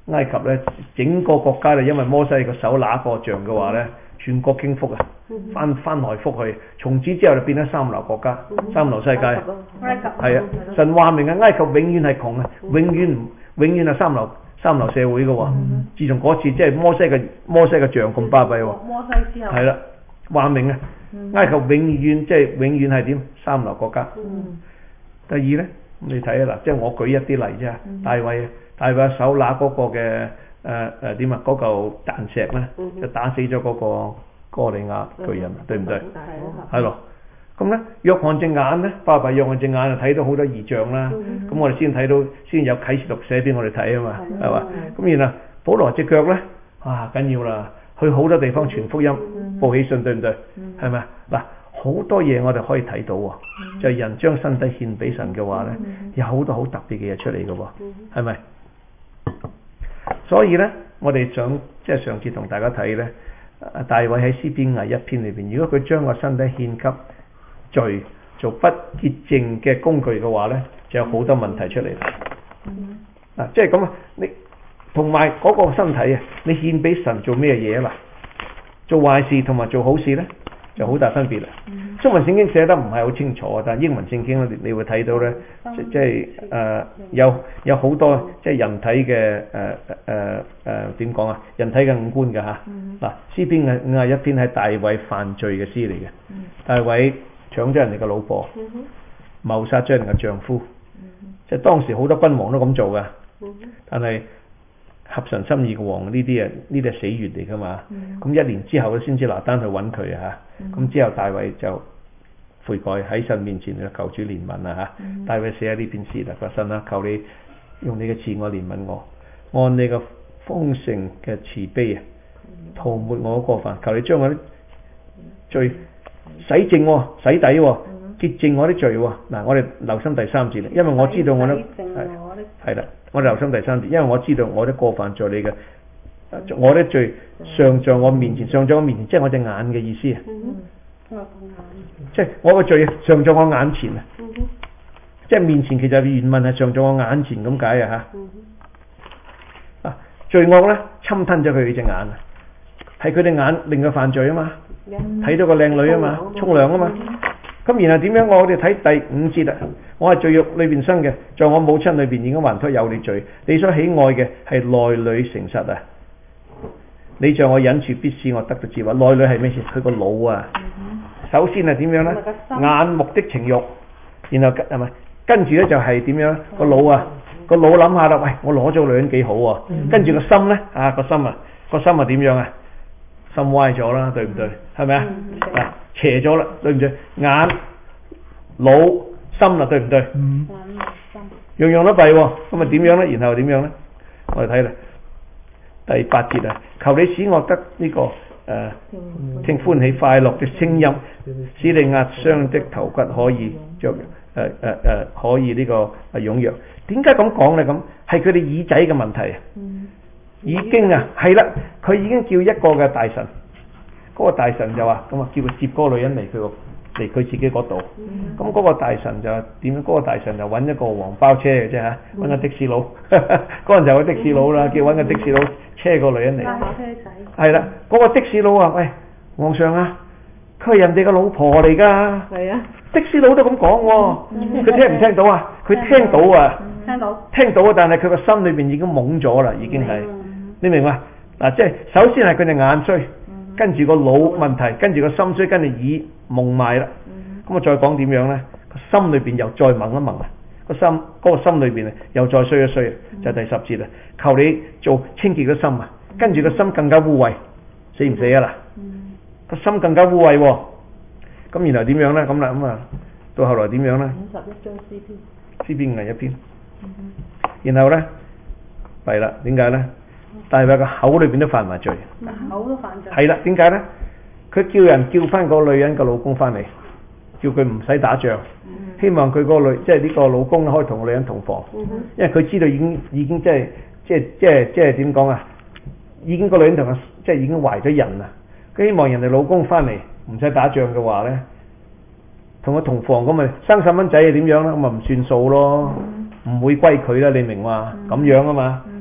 埃及咧整個國家咧，因為摩西個手拿個杖嘅話咧，全國傾覆啊，翻翻來覆去，從此之後就變咗三流國家、三流世界。 埃及係啊，神話明啊，埃及永遠係窮啊，永遠唔永遠係三流三流社會嘅喎。自從嗰次即係摩西嘅摩西嘅杖咁巴閉喎。 摩西之後。 係啦，話明啊，埃及永遠即係永遠係點三流國家。第二咧，你睇啊嗱，即係我舉一啲例啫。大衛大衛手拿嗰個嘅誒誒點啊，嗰嚿彈石咧，就打死咗嗰個哥利亞巨人，對唔對？係咯。咁咧，約翰隻眼咧，巴閉約翰隻眼就睇到好多異象啦。咁我哋先睇到，先有啟示錄寫俾我哋睇啊嘛，係嘛？咁然後保羅隻腳咧，啊緊要啦，去好多地方傳福音、報喜信，對唔對？係咪啊？嗱，好多嘢我哋可以睇到喎，就係人將身體獻俾神嘅話咧，有好多好特別嘅嘢出嚟嘅喎，係咪？所以咧，我哋想即係上次同大家睇咧，大衛喺詩篇廿一篇裏邊，如果佢將個身體獻給罪做不潔淨嘅工具嘅話咧，就有好多問題出嚟啦。嗱、啊，即係咁啊，你同埋嗰個身體啊，你獻俾神做咩嘢啊？嗱，做壞事同埋做好事咧，就好大分別啦。嗯、中文聖經寫得唔係好清楚，但係英文聖經咧，你會睇到咧，即即係誒有有好多即係人體嘅誒誒誒點講啊？人體嘅五官嘅嚇。嗱、嗯啊，詩篇嘅五十一篇係大衛犯罪嘅詩嚟嘅，嗯、大衛搶咗人哋嘅老婆，謀殺咗人嘅丈夫，即係當時好多君王都咁做噶。但係合神心意嘅王呢啲啊，呢啲係死穴嚟噶嘛。咁一年之後先至拿單去揾佢啊嚇。咁之後大衛就悔改喺神面前求主憐憫啊嚇。大衛寫咗呢篇詩啦，個神啊，求你用你嘅慈愛憐憫我，按你嘅豐盛嘅慈悲啊，塗抹我嘅過犯，求你將我啲罪洗淨喎，洗底喎，潔淨我啲罪喎。嗱，我哋留心第三節啦，因為我知道我啲係啦，我哋留心第三節，因為我知道我啲過犯在你嘅，我啲罪常在我面前，常在我面前，即係我隻眼嘅意思啊。即係我嘅罪常在我眼前啊。即係面前，其實原文係常在我眼前咁解啊嚇。啊，罪惡咧侵吞咗佢哋隻眼啊，係佢哋眼令佢犯罪啊嘛。睇到個靚女啊嘛，沖涼啊嘛，咁然後點樣？我哋睇第五節啊，我係罪肉裏邊生嘅，在我母親裏邊已經還託有你罪，你所喜愛嘅係內裏誠實啊！你在我隱處必使我得到智慧。內裏係咩事？佢個腦啊，首先係點樣咧？眼目的情慾，然後係咪？跟住咧就係點樣？個腦啊，個腦諗下啦，喂，我攞咗個女人幾好啊！跟住個心咧，啊個心啊，個心啊點樣啊？心歪咗啦，對唔對？係咪啊？嗱，邪咗啦，對唔對？眼、腦、心啦，對唔對？嗯。樣樣都弊喎，咁啊點樣咧？然後點樣咧？我哋睇啦，第八節啊，求你使我得呢、這個誒，聽、呃、歡喜快樂嘅聲音，使你壓傷的頭骨可以着誒誒誒，可以呢個啊踴躍。點解咁講咧？咁係佢哋耳仔嘅問題啊。嗯。已經啊，係啦，佢已經叫一個嘅大臣，嗰、那個大臣就話咁啊，叫佢接嗰個女人嚟佢個嚟佢自己嗰度。咁嗰、嗯、個大臣就點樣？嗰、那個大臣就揾一個黃包車嘅啫嚇，揾、嗯、個的士佬。嗰陣就有的士佬啦，叫揾個的士佬車個女人嚟。係啦，嗰、那個的士佬話：喂，皇上啊，佢係人哋嘅老婆嚟㗎。係啊，的士佬都咁講喎，佢、嗯、聽唔聽到啊？佢聽到啊，聽到，聽到啊，但係佢個心裏邊已經懵咗啦，已經係。你明嘛？嗱，即係首先係佢隻眼衰，跟住個腦問題，跟住個心衰，跟住耳蒙埋啦。咁我再講點樣咧？個心裏邊又再蒙一蒙啊！個心嗰個心裏邊啊，又再衰一衰啊！就係第十節啦。求你做清潔嘅心啊，跟住個心更加污穢，死唔死啊嗱？個心更加污穢喎。咁然後點樣咧？咁啦，咁啊，到後來點樣咧？五十一章詩篇，詩篇係一篇。然後咧，弊啦，點解咧？但係佢個口裏邊都犯埋罪，口都犯罪。係啦，點解咧？佢叫人叫翻個女人個老公翻嚟，叫佢唔使打仗，嗯、希望佢個女即係呢個老公可以同個女人同房，嗯、因為佢知道已經已經即係即係即係即係點講啊？已經個女人同佢即係已經懷咗孕啦。佢希望人哋老公翻嚟唔使打仗嘅話咧，同佢同房咁咪生細蚊仔係點樣啦？咁咪唔算數咯，唔、嗯、會歸佢啦，你明嘛？咁、嗯、樣啊嘛。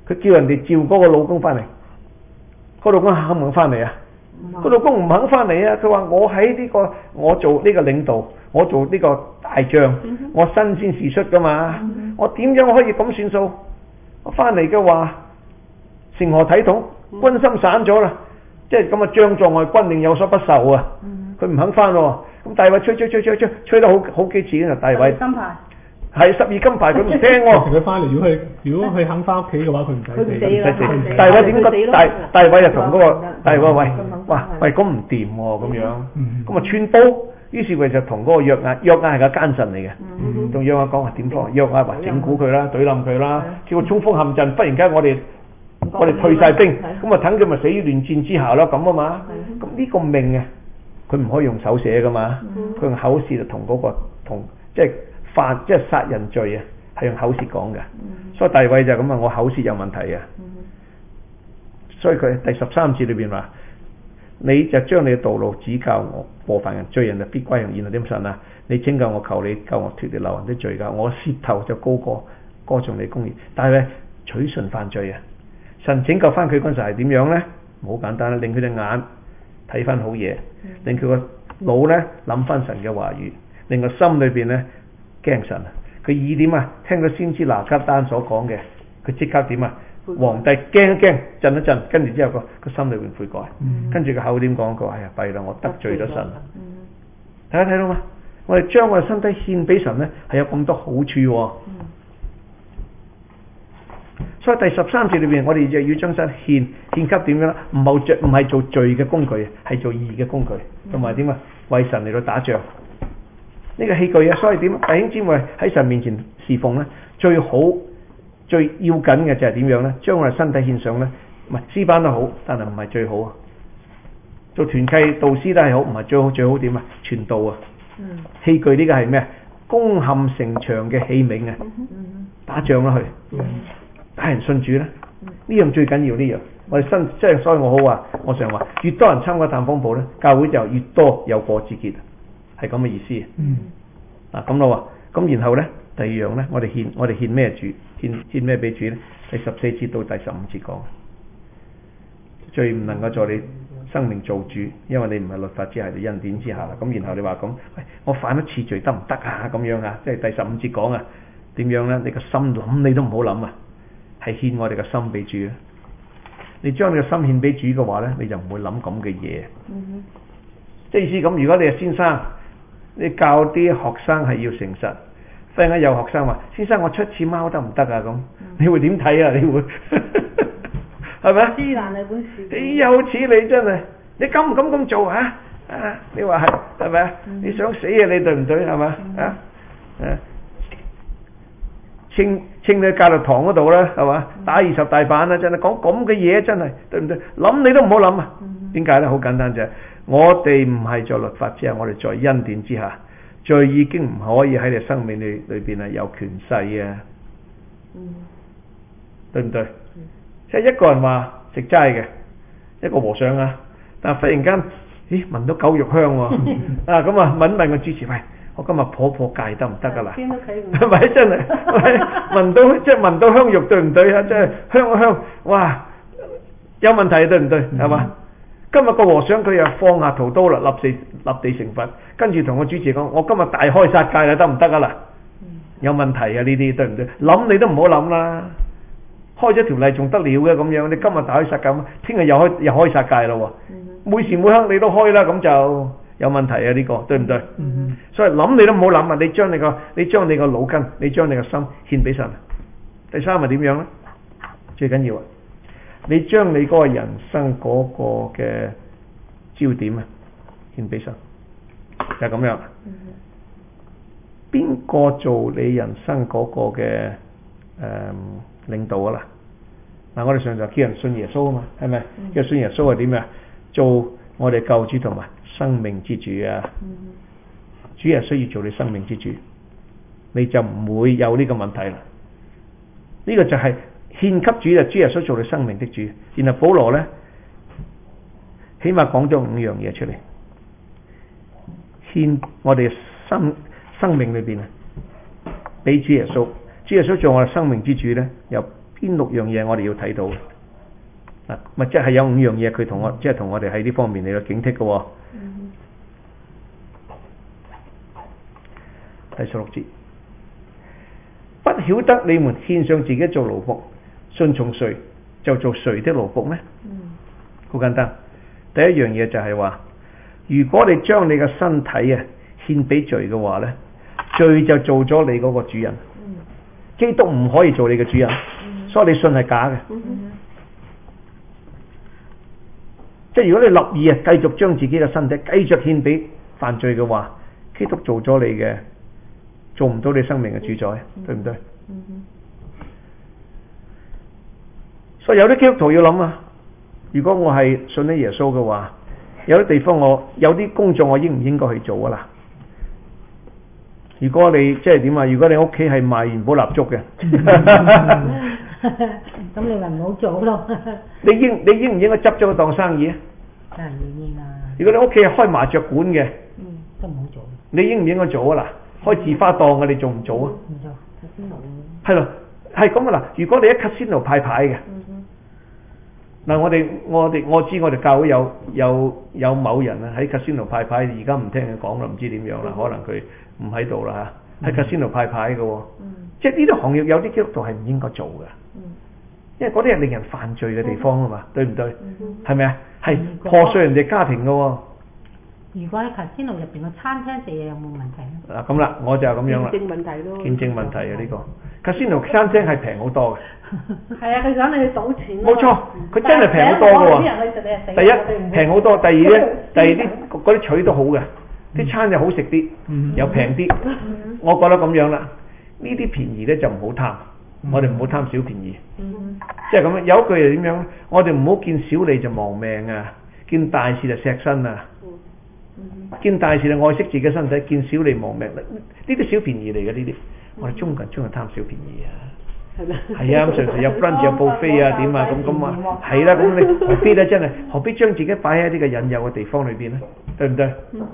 佢叫人哋召嗰個老公翻嚟，個老公肯唔肯翻嚟啊？個老公唔肯翻嚟啊！佢話我喺呢個我做呢個領導，我做呢個大將，我身先士卒噶嘛，我點樣可以咁算數？我翻嚟嘅話，成何體統？軍心散咗啦，即係咁啊！將在外，軍令有所不受啊！佢唔肯翻喎，咁大衛吹吹吹吹吹，吹得好好幾次啊！大衛金牌係十二金牌，佢唔聽喎。 佢翻嚟，如果佢如果佢肯翻屋企嘅話，佢唔使死。 佢唔死啦唔使死。 係大衛點講？大大衛就同嗰個大衛話：喂佢肯， 哇翻嚟喂，咁唔掂喎，咁樣， 嗯咁啊穿煲。於是佢就同嗰個約押，約押係個奸臣嚟嘅，同約押講話點講？約押話整蠱佢啦，懟冧佢啦，叫佢衝鋒陷陣。忽然間我哋我哋退晒兵，咁啊等佢咪死於亂戰之下咯，咁啊嘛。咁呢個命啊，佢唔可以用手寫噶嘛，佢用口試就同嗰個同即係犯即係殺人罪啊，係用口試講嘅。所以大衛就咁啊，我口試有問題啊。所以佢第十三節裏邊話。你就將你嘅道路指教我，過犯人罪人就必歸向。然後點神啊？你拯救我，求你救我脫離流人的罪㗎。我舌頭就高過歌頌你公義。但係取順犯罪啊！神拯救翻佢嗰陣係點樣咧？好簡單啦，令佢隻眼睇翻好嘢，令佢個腦咧諗翻神嘅話語，令個心裏邊咧驚神啊！佢耳點啊？聽到先知拿迦單所講嘅，佢即刻點啊？皇帝驚一驚，震一震，跟住之後個個心裏邊悔改，嗯、跟住個口點講？佢話：哎呀，弊啦，我得罪咗神啦！大家睇到嘛？我哋將我哋身體獻俾神咧，係有咁多好處喎。嗯、所以第十三節裏邊，我哋就要將身獻獻給點樣啦？唔係著，唔係做罪嘅工具，係做義嘅工具，同埋點啊？為神嚟到打仗。呢、這個器具啊，所以點？弟兄姊妹喺神面前侍奉咧，最好。最要緊嘅就係點樣呢？將我哋身體獻上呢，唔係詩班都好，但係唔係最好啊。做團契導師都係好，唔係最好。最好點啊？傳道啊！嗯、器具呢個係咩？攻陷城牆嘅器皿啊！嗯、打仗啦去，帶、嗯、人信主咧，呢、嗯、樣最緊要呢樣。我哋身即係所以我好話，我常話越多人參加探訪部呢，教會就越多有過節結，係咁嘅意思。嗯、啊咁咯喎，咁然後呢，第二樣呢，我哋獻我哋獻咩主？獻獻咩俾主呢？第十四節到第十五節講，最唔能夠在你生命做主，因為你唔係律法之下，你恩典之下啦。咁然後你話咁，喂，我犯一次罪得唔得啊？咁樣啊，即係第十五節講啊，點樣呢？你個心諗你都唔好諗啊，係獻我哋個心俾主啊！你將你個心獻俾主嘅話呢，你就唔會諗咁嘅嘢。嗯、哼即係意思咁，如果你係先生，你教啲學生係要誠實。忽然間有學生話：先生，我出次貓得唔得啊？咁你會點睇啊？你會係咪啊？ 知難係本事。 你有此你真係，你敢唔敢咁做啊？啊！你話係係咪啊？嗯、你想死啊？你對唔對係嘛？嗯、啊？誒，清清你教律堂嗰度啦，係嘛？嗯、打二十大板啦，真係講咁嘅嘢，真係對唔對？諗你都唔好諗啊！點解咧？好簡單啫，我哋唔係在律法之下，我哋在恩典之下。罪已經唔可以喺你生命裏裏邊啊有權勢啊，嗯、對唔對？嗯、即係一個人話食齋嘅一個和尚啊，但係忽然間咦聞到狗肉香喎，啊咁啊問問個主持，喂，我今日破破戒得唔得噶啦？係咪真係？聞到即係聞到香肉對唔對啊？即係香一香，哇有問題對唔對？係嘛？嗯今日個和尚佢又放下屠刀啦，立地立地成佛，跟住同個主持講：我今日大開殺戒啦，得唔得啊啦？嗯、有問題啊呢啲對唔對？諗你都唔好諗啦，開咗條例仲得了嘅咁樣，你今日大開殺戒，聽日又開又開殺戒咯。嗯、每時每刻你都開啦，咁就有問題啊呢、呢個對唔對？嗯、所以諗你都唔好諗啊！你將你個你將你個腦筋，你將你個心獻俾神。第三係點樣呢？最緊要啊！你將你嗰個人生嗰個嘅焦點啊，獻俾神，就係、是、咁樣。邊個、嗯、做你人生嗰個嘅誒、呃、領導啊啦？嗱，我哋上就叫人信耶穌啊嘛，係咪？嗯、叫人信耶穌係點啊？做我哋救主同埋生命之主啊！嗯、主係需要做你生命之主，你就唔會有呢個問題啦。呢、這個就係、是。獻給主就主耶穌做你生命的主，然後保羅呢，起碼講咗五樣嘢出嚟，獻我哋生生命裏邊啊，俾主耶穌，主耶穌做我哋生命之主呢，又邊六樣嘢我哋要睇到嗱，咪即係有五樣嘢佢同我即係同我哋喺呢方面嚟到警惕嘅喎。 嗯、 第十六節，不曉得你們獻上自己做奴僕，順從誰就做誰的奴僕咩？好、嗯、簡單，第一樣嘢就係話，如果你將你嘅身體啊獻俾罪嘅話咧，罪就做咗你嗰個主人。嗯、基督唔可以做你嘅主人，嗯、所以你信係假嘅。嗯嗯、即係如果你立意啊，繼續將自己嘅身體繼續獻俾犯罪嘅話，基督做咗你嘅，做唔到你生命嘅主宰，嗯、對唔對？嗯嗯、所以有啲基督徒要諗啊，如果我係信咗耶穌嘅話，有啲地方我有啲工作我應唔應該去做啊？嗱，如果你即係點啊？如果你屋企係賣元寶蠟燭嘅， 咁你咪唔好做咯。 你應你應唔應該執咗佢當生意啊？ 梗係要應啦。 如果你屋企係開麻雀館嘅， 嗯，都唔好做。 你應唔應該做啊？嗱，開字花檔嘅你做唔做啊？ 唔做，先做。 係咯，係咁啊！嗱，如果你喺 casino 派牌嘅，嗱、嗯嗯、我哋我哋我知我哋教會有有有某人啊喺 casino 派牌，而家唔聽佢講啦，唔知點樣啦，嗯、可能佢唔喺度啦嚇，喺 casino 派牌嘅喎，嗯、即係呢啲行業有啲基督徒係唔應該做嘅，嗯、因為嗰啲係令人犯罪嘅地方啊嘛，嗯、對唔對？係咪啊？係破碎人哋家庭嘅喎。 如果喺 casino 入邊個餐廳食嘢有冇問題咧？ 嗱咁啦，我就咁樣啦。 見證問題咯。 見證問題啊！呢、這個 casino 餐廳係平好多嘅。 係啊，佢想你去賭錢。 冇錯，佢真係平好多嘅喎。第一平好多，第二咧，第二啲嗰啲取都好嘅，啲、嗯、餐又好食啲，嗯、又平啲。嗯、我覺得咁樣啦，呢啲便宜咧就唔好貪，嗯、我哋唔好貪小便宜。即係咁樣，有一句係點樣？我哋唔好見小利就亡命啊，見大事就錫身啊。見大事就愛惜自己身體，見小利亡命。呢啲小便宜嚟嘅呢啲，我哋中國人中意貪小便宜啊。係咪？係啊，咁隨時有 brunch 有 buffet 啊，點啊咁咁啊，係啦，咁你何必咧？真係何必將自己擺喺呢個引誘嘅地方裏邊咧？對唔對？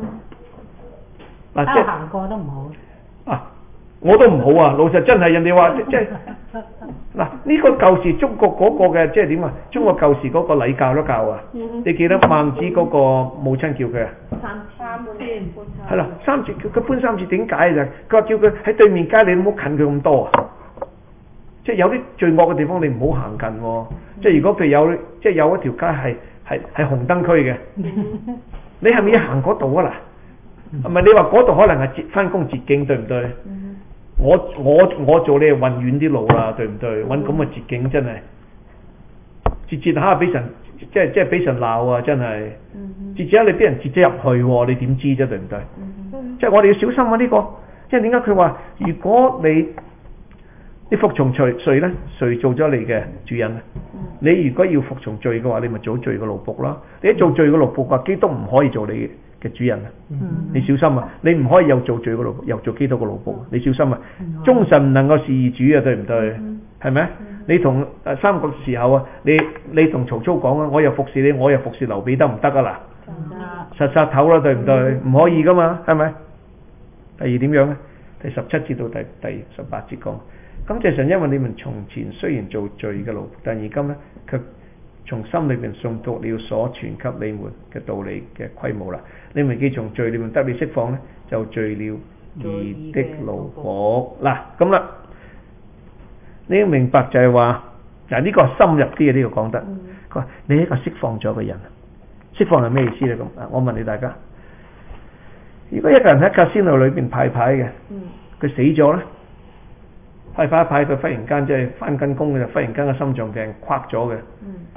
嗱，即係行過都唔好。 啊！我都唔好啊！老實真係人哋話即係嗱，呢個舊時中國嗰個嘅即係點啊？中國舊時嗰個禮教都教啊！你記得孟子嗰個母親叫佢啊？ 三三先搬三。 係啦，三次佢搬三次點解就佢話叫佢喺對面街，你唔好近佢咁多啊！即係有啲罪惡嘅地方，你唔好行近喎。即係如果譬如有即係有一條街係係係紅燈區嘅，你係咪要行嗰度啊？嗱，係咪你話嗰度可能係捷翻工捷徑，對唔對？我我我做你係運遠啲路啦，對唔對？揾咁嘅捷徑真係節節下俾神，即係即係俾神鬧啊！真係節節下你俾人截咗入去喎，你點知啫？對唔對？即係我哋要小心啊！呢個即係點解佢話如果你你服從誰誰咧？誰做咗你嘅主人咧？你如果要服從罪嘅話，你咪做罪嘅奴僕啦。你一做罪嘅奴僕嘅話，基督唔可以做你嘅主人啊！嗯、你小心啊！你唔可以又做罪嘅奴僕，又做基督嘅奴僕。你小心啊！忠臣唔能夠侍主啊，對唔對？係咪、嗯、你同誒三國時候啊，你你同曹操講啊，我又服侍你，我又服侍劉備得唔得啊？嗱、嗯，實殺頭啦，對唔對？唔、嗯、可以噶嘛，係咪？第二點樣咧？第十七節到第第十八節講，感謝神，因為你們從前雖然做罪嘅奴僕，但而今咧卻從心裏邊誦讀了所傳給你們嘅道理嘅規模啦。你們既從罪裏面得了釋放咧，就罪了義的奴僕。嗱，咁啦，你要明白就係話，嗱、這、呢個係深入啲嘅，呢、這個講得。佢話、嗯、你係一個釋放咗嘅人，釋放係咩意思咧？咁我問你大家，如果一個人喺 casino 裏邊派牌嘅，佢、嗯、死咗咧，派牌一派佢忽然間即係翻緊工嘅就忽然間個心臟病垮咗嘅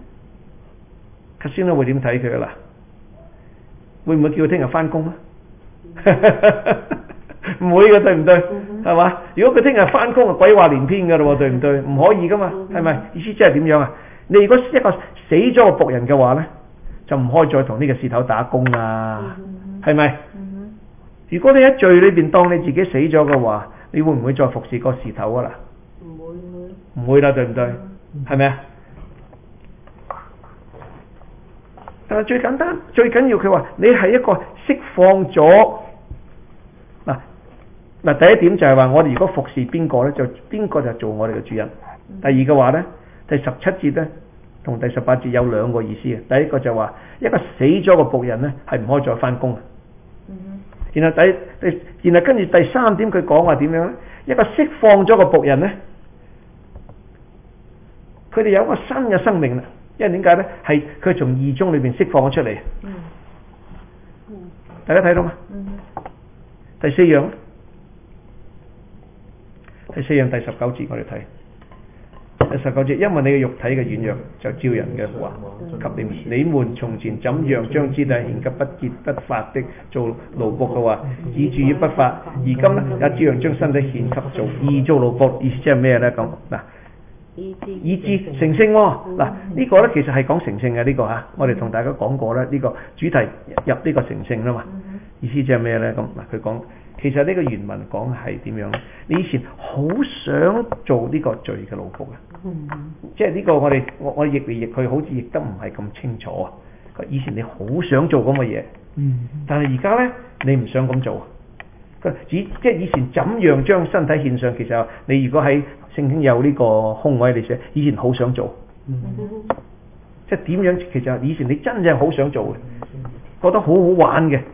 ，casino 會點睇佢啊？嗱？會唔會叫佢聽日翻工啊？唔會嘅，對唔對？係嘛、嗯？如果佢聽日翻工啊，鬼話連篇噶咯，對唔對？唔可以噶嘛，係咪？意思即係點樣啊？你如果一個死咗嘅僕人嘅話咧，就唔可以再同呢個事頭打工啊，係咪？嗯、如果你喺罪裏邊當你自己死咗嘅話，你會唔會再服侍個事頭啊？嗱，唔會，唔會啦，對唔對？係咪啊？但係最簡單、最緊要，佢話你係一個釋放咗嗱嗱。第一點就係話，我哋如果服侍邊個咧，就邊個就做我哋嘅主人。 第二嘅話呢，第十七節呢，同第十八節有兩個意思嘅。第一個就話一個死咗嘅僕人呢，係唔可以再翻工。然後第第然後跟住第三點佢講話點樣呢？一個釋放咗嘅僕人呢，佢哋有一個新嘅生命啦。因為點解呢？係佢從義中裏邊釋放咗出嚟。 嗯嗯、 大家睇到嘛？ 嗯、 第四樣，第四樣第十九節我哋睇。第十九節，因為你嘅肉體嘅軟弱，就照人嘅話給你們。你們從前怎樣將肢體獻給不潔不法的做奴僕嘅話，以至於不法，而今呢也照樣將身體獻給做義做奴僕。意思即係咩呢？咁嗱。以致成聖喎，嗱呢個咧其實係講成聖嘅呢個嚇，我哋同大家講過咧，呢個主題入呢個成聖啦嘛。意思即係咩咧？咁嗱佢講，其實呢個原文講係點樣咧？你以前好想做呢個罪嘅奴僕啊，即係呢個我哋我我譯嚟譯去好似譯得唔係咁清楚啊。以前你好想做咁嘅嘢，但係而家咧你唔想咁做。佢只即係以前怎樣將身體獻上，其實你如果喺聖經有呢個空位，你寫以前好想做，嗯、即係點樣？其實以前你真正好想做嘅，覺得好好玩嘅。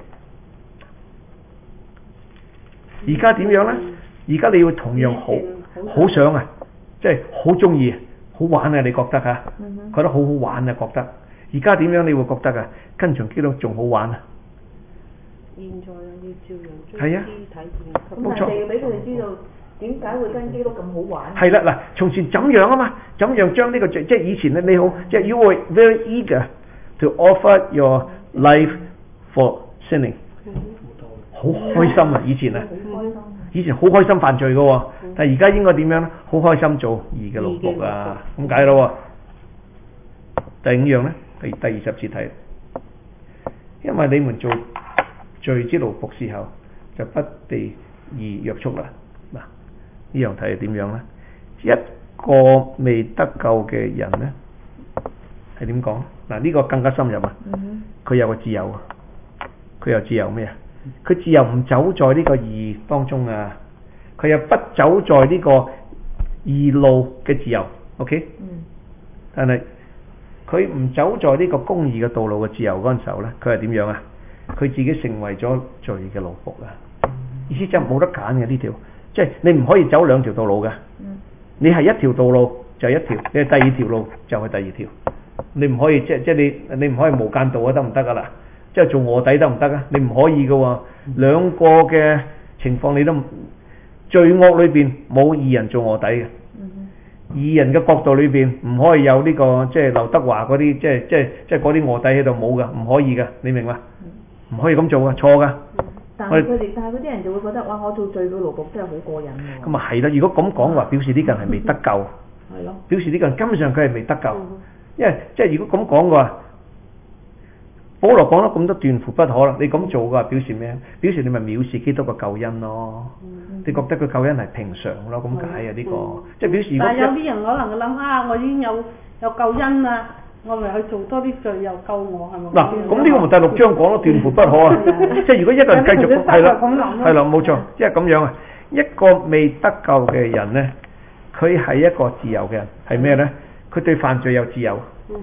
而家點樣呢？而家你要同樣好好想啊，即係好中意、好玩啊！你覺得嚇？覺得好好玩啊！覺得而家點樣？你會覺得啊？跟從基督仲好玩啊！ 現在啊，要照樣係啊， 咁但係要俾佢哋知道點解會跟基督咁好玩。 係啦，嗱，從前怎樣啊嘛？怎樣將呢個罪，即係以前咧，你好，即係 you were very eager to offer your life for sinning，好開心啊！以前啊，以前好開心犯罪嘅，但係而家應該點樣咧？好開心做義嘅奴僕啊，咁解咯。第五樣咧，第第二十節睇，因為你們做罪之奴僕時候，就不被義約束啦。嗱，呢樣睇係點樣呢？一個未得救嘅人呢，係點講？嗱，呢個更加深入啊！佢有個自由啊，佢有自由咩啊？佢自由唔走在呢個義當中啊，佢又不走在呢個義路嘅自由。OK？但係佢唔走在呢個公義嘅道路嘅自由嗰陣時候呢，佢係點樣啊？佢自己成為咗罪嘅奴僕啊！意思就冇得揀嘅呢條，即係你唔可以走兩條道路嘅。你係一條道路就係一條，你係第二條路就係第二條。你唔可以即係即係你你唔可以無間道啊，得唔得噶啦？即係做臥底得唔得啊？你唔可以嘅喎，兩個嘅情況你都罪惡裏邊冇義人做臥底嘅。義人嘅角度裏邊唔可以有呢個即係劉德華嗰啲即係即係即係嗰啲臥底喺度冇噶，唔可以噶，你明嘛？唔可以咁做噶，錯噶。 但係佢哋，但係嗰啲人就會覺得，哇！我做罪嘅奴僕真係好過癮喎。 咁啊係啦，如果咁講話，表示呢個人係未得救。 係咯。 表示呢個人根本上佢係未得救，因為即係如果咁講嘅話，保羅講得咁多斷乎不可啦。你咁做嘅話，表示咩？表示你咪藐視基督嘅救恩咯。你覺得佢救恩係平常咯？咁解啊？呢個即係表示。 但係有啲人可能諗啊，我已經有有救恩啦。我咪去做多啲罪又救我係咪？ 嗱，咁呢個咪第六章講咯，斷乎不可啊！即係如果一個人繼續係啦，係啦，冇錯，即係咁樣啊！一個未得救嘅人咧，佢係一個自由嘅人，係咩咧？佢對犯罪有自由。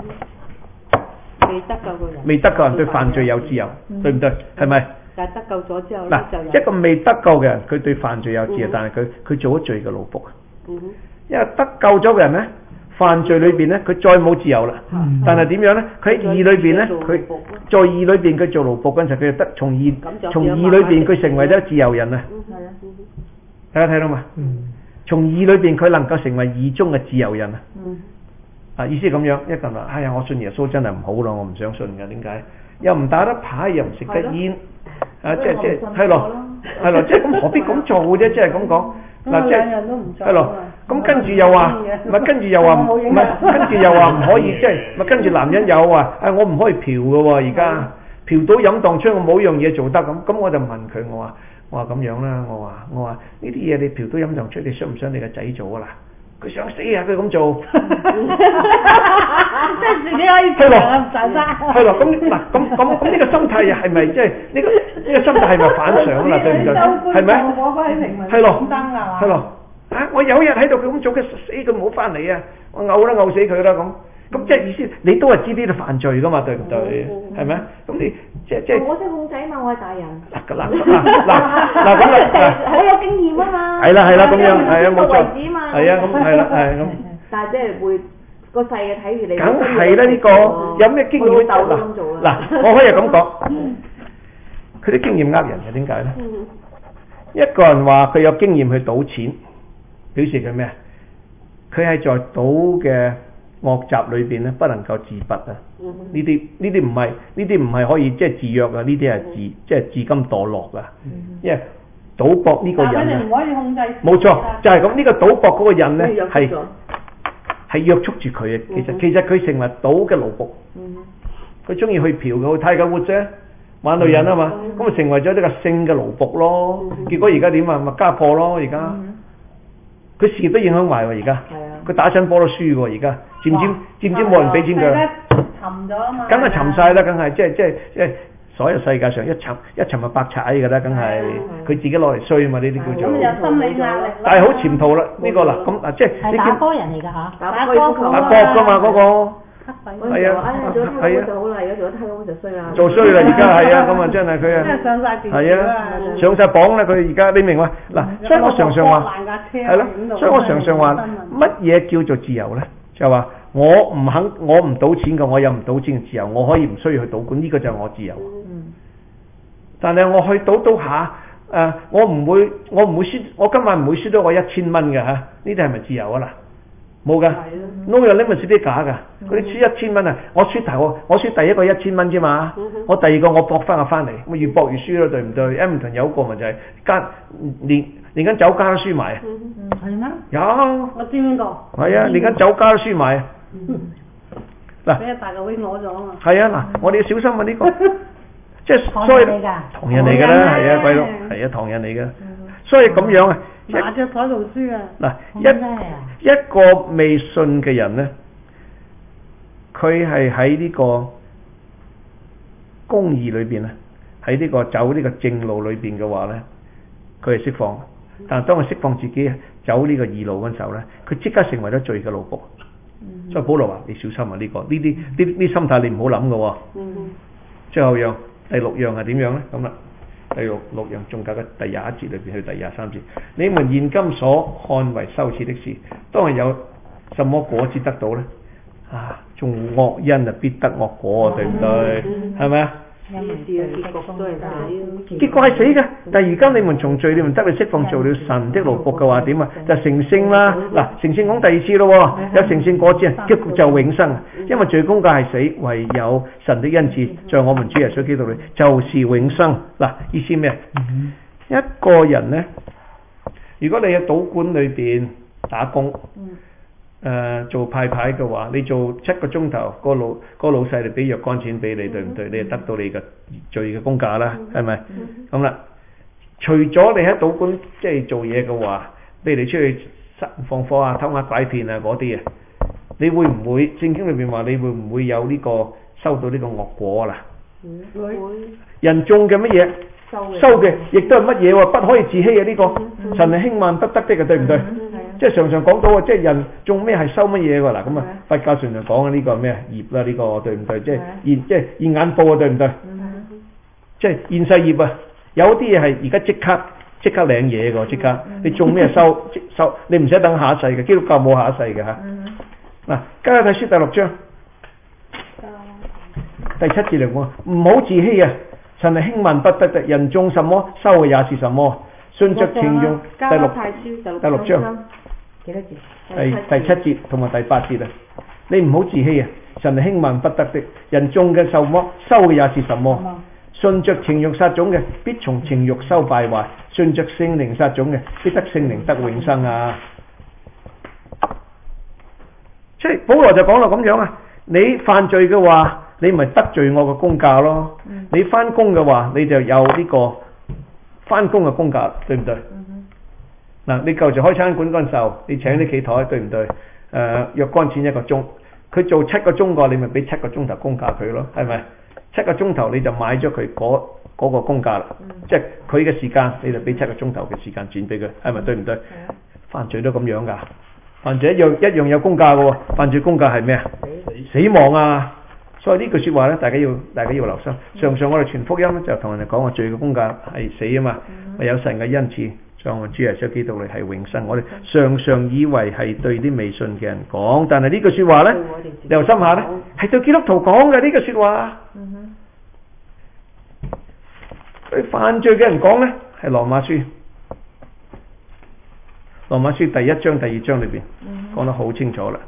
未得救嘅人。 未得救人對犯罪有自由，對唔對？係咪？ 但係得救咗之後嗱，一個未得救嘅人，佢對犯罪有自由，但係佢佢做咗罪嘅奴僕啊！因為得救咗嘅人咧。犯罪裏邊咧，佢再冇自由啦。嗯、但係點樣咧？佢喺義裏邊咧，佢在義裏邊佢做奴僕嗰陣時，佢就得從義從義裏邊佢成為咗自由人啊！嗯、大家睇到嘛？嗯、從義裏邊佢能夠成為義中嘅自由人啊！嗯、啊，意思係咁樣，一個人話：哎呀，我信耶穌真係唔好咯，我唔想信㗎。點解？又唔打得牌，又唔食得煙，啊，即係即係係咯，係咯，即係咁何必咁做啫？即係咁講。嗱，即係係咯，咁跟住又話，咪跟住又話，唔係跟住又話唔可以，即係咪跟住男人又話，誒我唔可以嫖嘅喎，而家嫖到飲當槍，我冇一樣嘢做得咁，咁我就問佢，我話我話咁樣啦，我話我話呢啲嘢你嫖到飲當槍，你想唔想你個仔做啊嗱？佢想死啊！佢咁做， 即係自己可以做啊！賺生係咯，咁嗱，咁咁咁呢個心態又係咪即係呢個呢個心態係咪反常啦？對唔對？係咪？係咯，係咯， 啊！我有一日喺度佢咁做嘅，死佢唔好翻嚟啊！我嘔都嘔死佢啦咁。咁即係意思，你都係知呢啲犯罪噶嘛，對唔對？係咪啊？咁你即係即係。 我識控制啊嘛，我係大人。 嗱嗱嗱嗱嗱咁啊！ 好有經驗啊嘛。 係啦係啦，咁樣係啊冇錯。 為止嘛。 係啊，咁係啦係咁。 但係即係會個細嘅睇住你。 梗係啦，呢個有咩經驗老豆都咁做啦？嗱，我可以咁講，佢啲經驗呃人嘅，點解咧？一個人話佢有經驗去賭錢，表示佢咩啊？佢係在賭嘅惡習裏邊咧，不能夠自拔啊！呢啲呢啲唔係呢啲唔係可以即係自虐啊！呢啲係自即係自甘墮落啊！因為賭博呢個人啊， 唔可以控制。 冇錯，就係咁。呢個賭博嗰個人咧係係約束住佢嘅。其實其實佢成為賭嘅奴僕。佢中意去嫖嘅，去泰國活啫，玩女人啊嘛，咁咪成為咗呢個性嘅奴僕咯。結果而家點啊？咪家破咯而家。佢事業都影響埋喎而家。佢打親波都輸喎而家。漸漸漸漸冇人俾錢佢。 沉咗啊嘛。 梗係沉晒啦，梗係即係即係即係所有世界上一沉一沉就百踩㗎啦，梗係佢自己攞嚟衰嘛，呢啲叫做。 咁有心理壓力。 但係好潛逃啦呢個嗱咁嗱即係。 係打波人嚟㗎嚇。 打波打波㗎嘛嗰個。 係啊，哎呀，做咗太空就好啦，如果做咗太空就衰啦。 做衰啦，而家係啊，咁啊真係佢啊。 真係上晒電視啦。 係啊，上晒榜啦！佢而家你明嘛？嗱，所以我常常話係咯，所以我常常話乜嘢叫做自由咧？就係話我唔肯，我唔賭錢嘅，我有唔賭錢嘅自由，我可以唔需要去賭館，呢個就係我自由。 嗯。但係我去賭賭下，誒，我唔會，我唔會輸，我今晚唔會輸到我一千蚊嘅嚇，呢啲係咪自由啊嗱？冇噶 ，no 有 limit 啲假噶，嗰啲輸一千蚊啊！我輸頭，我輸第一個一千蚊啫嘛，我第二個我搏翻個翻嚟，我越搏越輸咯，對唔對 ？Edmonton 有個咪就係間連連間酒家都輸埋啊！ 係咩？ 有。 我知邊個？ 係啊，連間酒家都輸埋啊！嗱， 俾阿大個會攞咗啊嘛！ 係啊，嗱，我哋要小心啊呢個，即係所以唐人嚟㗎啦，係啊，鬼佬係啊，唐人嚟㗎，所以咁樣啊。 麻雀台度輸啊！ 嗱，一一個未信嘅人咧，佢係喺呢個公義裏邊咧，喺呢個走呢個正路裏邊嘅話咧，佢係釋放。但係當佢釋放自己走呢個義路嗰陣時候咧，佢即刻成為咗罪嘅奴僕。嗯、所以保羅話：你小心啊！呢、呢個呢啲呢呢心態你唔好諗嘅喎。嗯、最後樣第六樣係點樣咧？咁啦。第六六樣宗教嘅第廿一節裏邊去第廿三節，你們現今所看為羞恥的事，當係有什麼果子得到呢？啊，種惡因啊，必得惡果啊，對唔對？係咪啊？ 呢事嘅結局都係死， 結果係死嘅。但係而家你們從罪，你們得你釋放，做了神的奴僕嘅話，點啊？就成聖啦。嗱，成聖講第二次咯，有成聖果子啊，結局就永生。因為罪工價係死，唯有神的恩賜，在我們主耶穌基督裏就是永生。嗱，意思咩？嗯、一個人呢，如果你喺賭館裏邊打工。嗯誒、呃、做派牌嘅話，你做七個鐘頭，個老個老細就俾若干錢俾你，對唔對？你就得到你嘅罪嘅工價啦，係咪？咁啦、嗯，除咗你喺賭館即係做嘢嘅話，你哋出去放火啊、偷呃拐騙啊嗰啲啊，你會唔會聖經裏邊話你會唔會有呢、這個收到呢個惡果啊？嗱，會人種嘅乜嘢收嘅，亦都係乜嘢喎？不可以自欺啊！呢、這個、嗯、神係輕慢不得的嘅，對唔對？嗯即係常常講到啊，即係人種咩係收乜嘢㗎嗱，咁啊佛教常常講嘅呢個咩業啦，呢個對唔對？即係現即係現眼報啊，對唔對？即係現世業啊，有啲嘢係而家即刻即刻領嘢㗎，即刻你種咩收即收，你唔使等下一世嘅，基督教冇下一世嘅嚇。嗱，加拉太書第六章第七節嚟講，唔好自欺啊！神係輕慢不得的，人種什麼收嘅也是什麼，順着情用。第六第六章。幾多節？第第七節同埋第八節啊！你唔好自欺啊！神係輕慢不得的，人種嘅什麼收嘅也是什麼。順着情欲撒種嘅，必從情欲收敗壞；順着聖靈撒種嘅，必得聖靈得永生啊！即係保羅就講啦咁樣啊！你犯罪嘅話，你咪得罪我嘅工價咯；嗯、你翻工嘅話，你就有呢個翻工嘅工價，對唔對？嗱，你舊時開餐館嗰陣時候，你請啲企台，對唔對？誒、呃，若干錢一個鐘，佢做七個鐘個，你咪俾七個鐘頭工價佢咯，係咪？七個鐘頭你就買咗佢嗰嗰個工價啦，嗯、即係佢嘅時間，你就俾七個鐘頭嘅時間轉俾佢，係咪？對唔對？ 犯罪都咁樣㗎，犯罪一樣一樣有公價嘅喎，犯罪公價係咩啊？死亡啊！所以呢句説話咧，大家要大家要留心。常常我哋傳福音咧，就同人哋講話罪嘅公價係死啊嘛，咪有神嘅恩賜，在我主耶穌基督裏係永生。我哋常常以為係對啲未信嘅人講，但係呢句説話咧，你留心下咧，係對基督徒講嘅呢句説話。對犯罪嘅人講咧，係羅馬書，羅馬書第一章、第二章裏邊講得好清楚啦。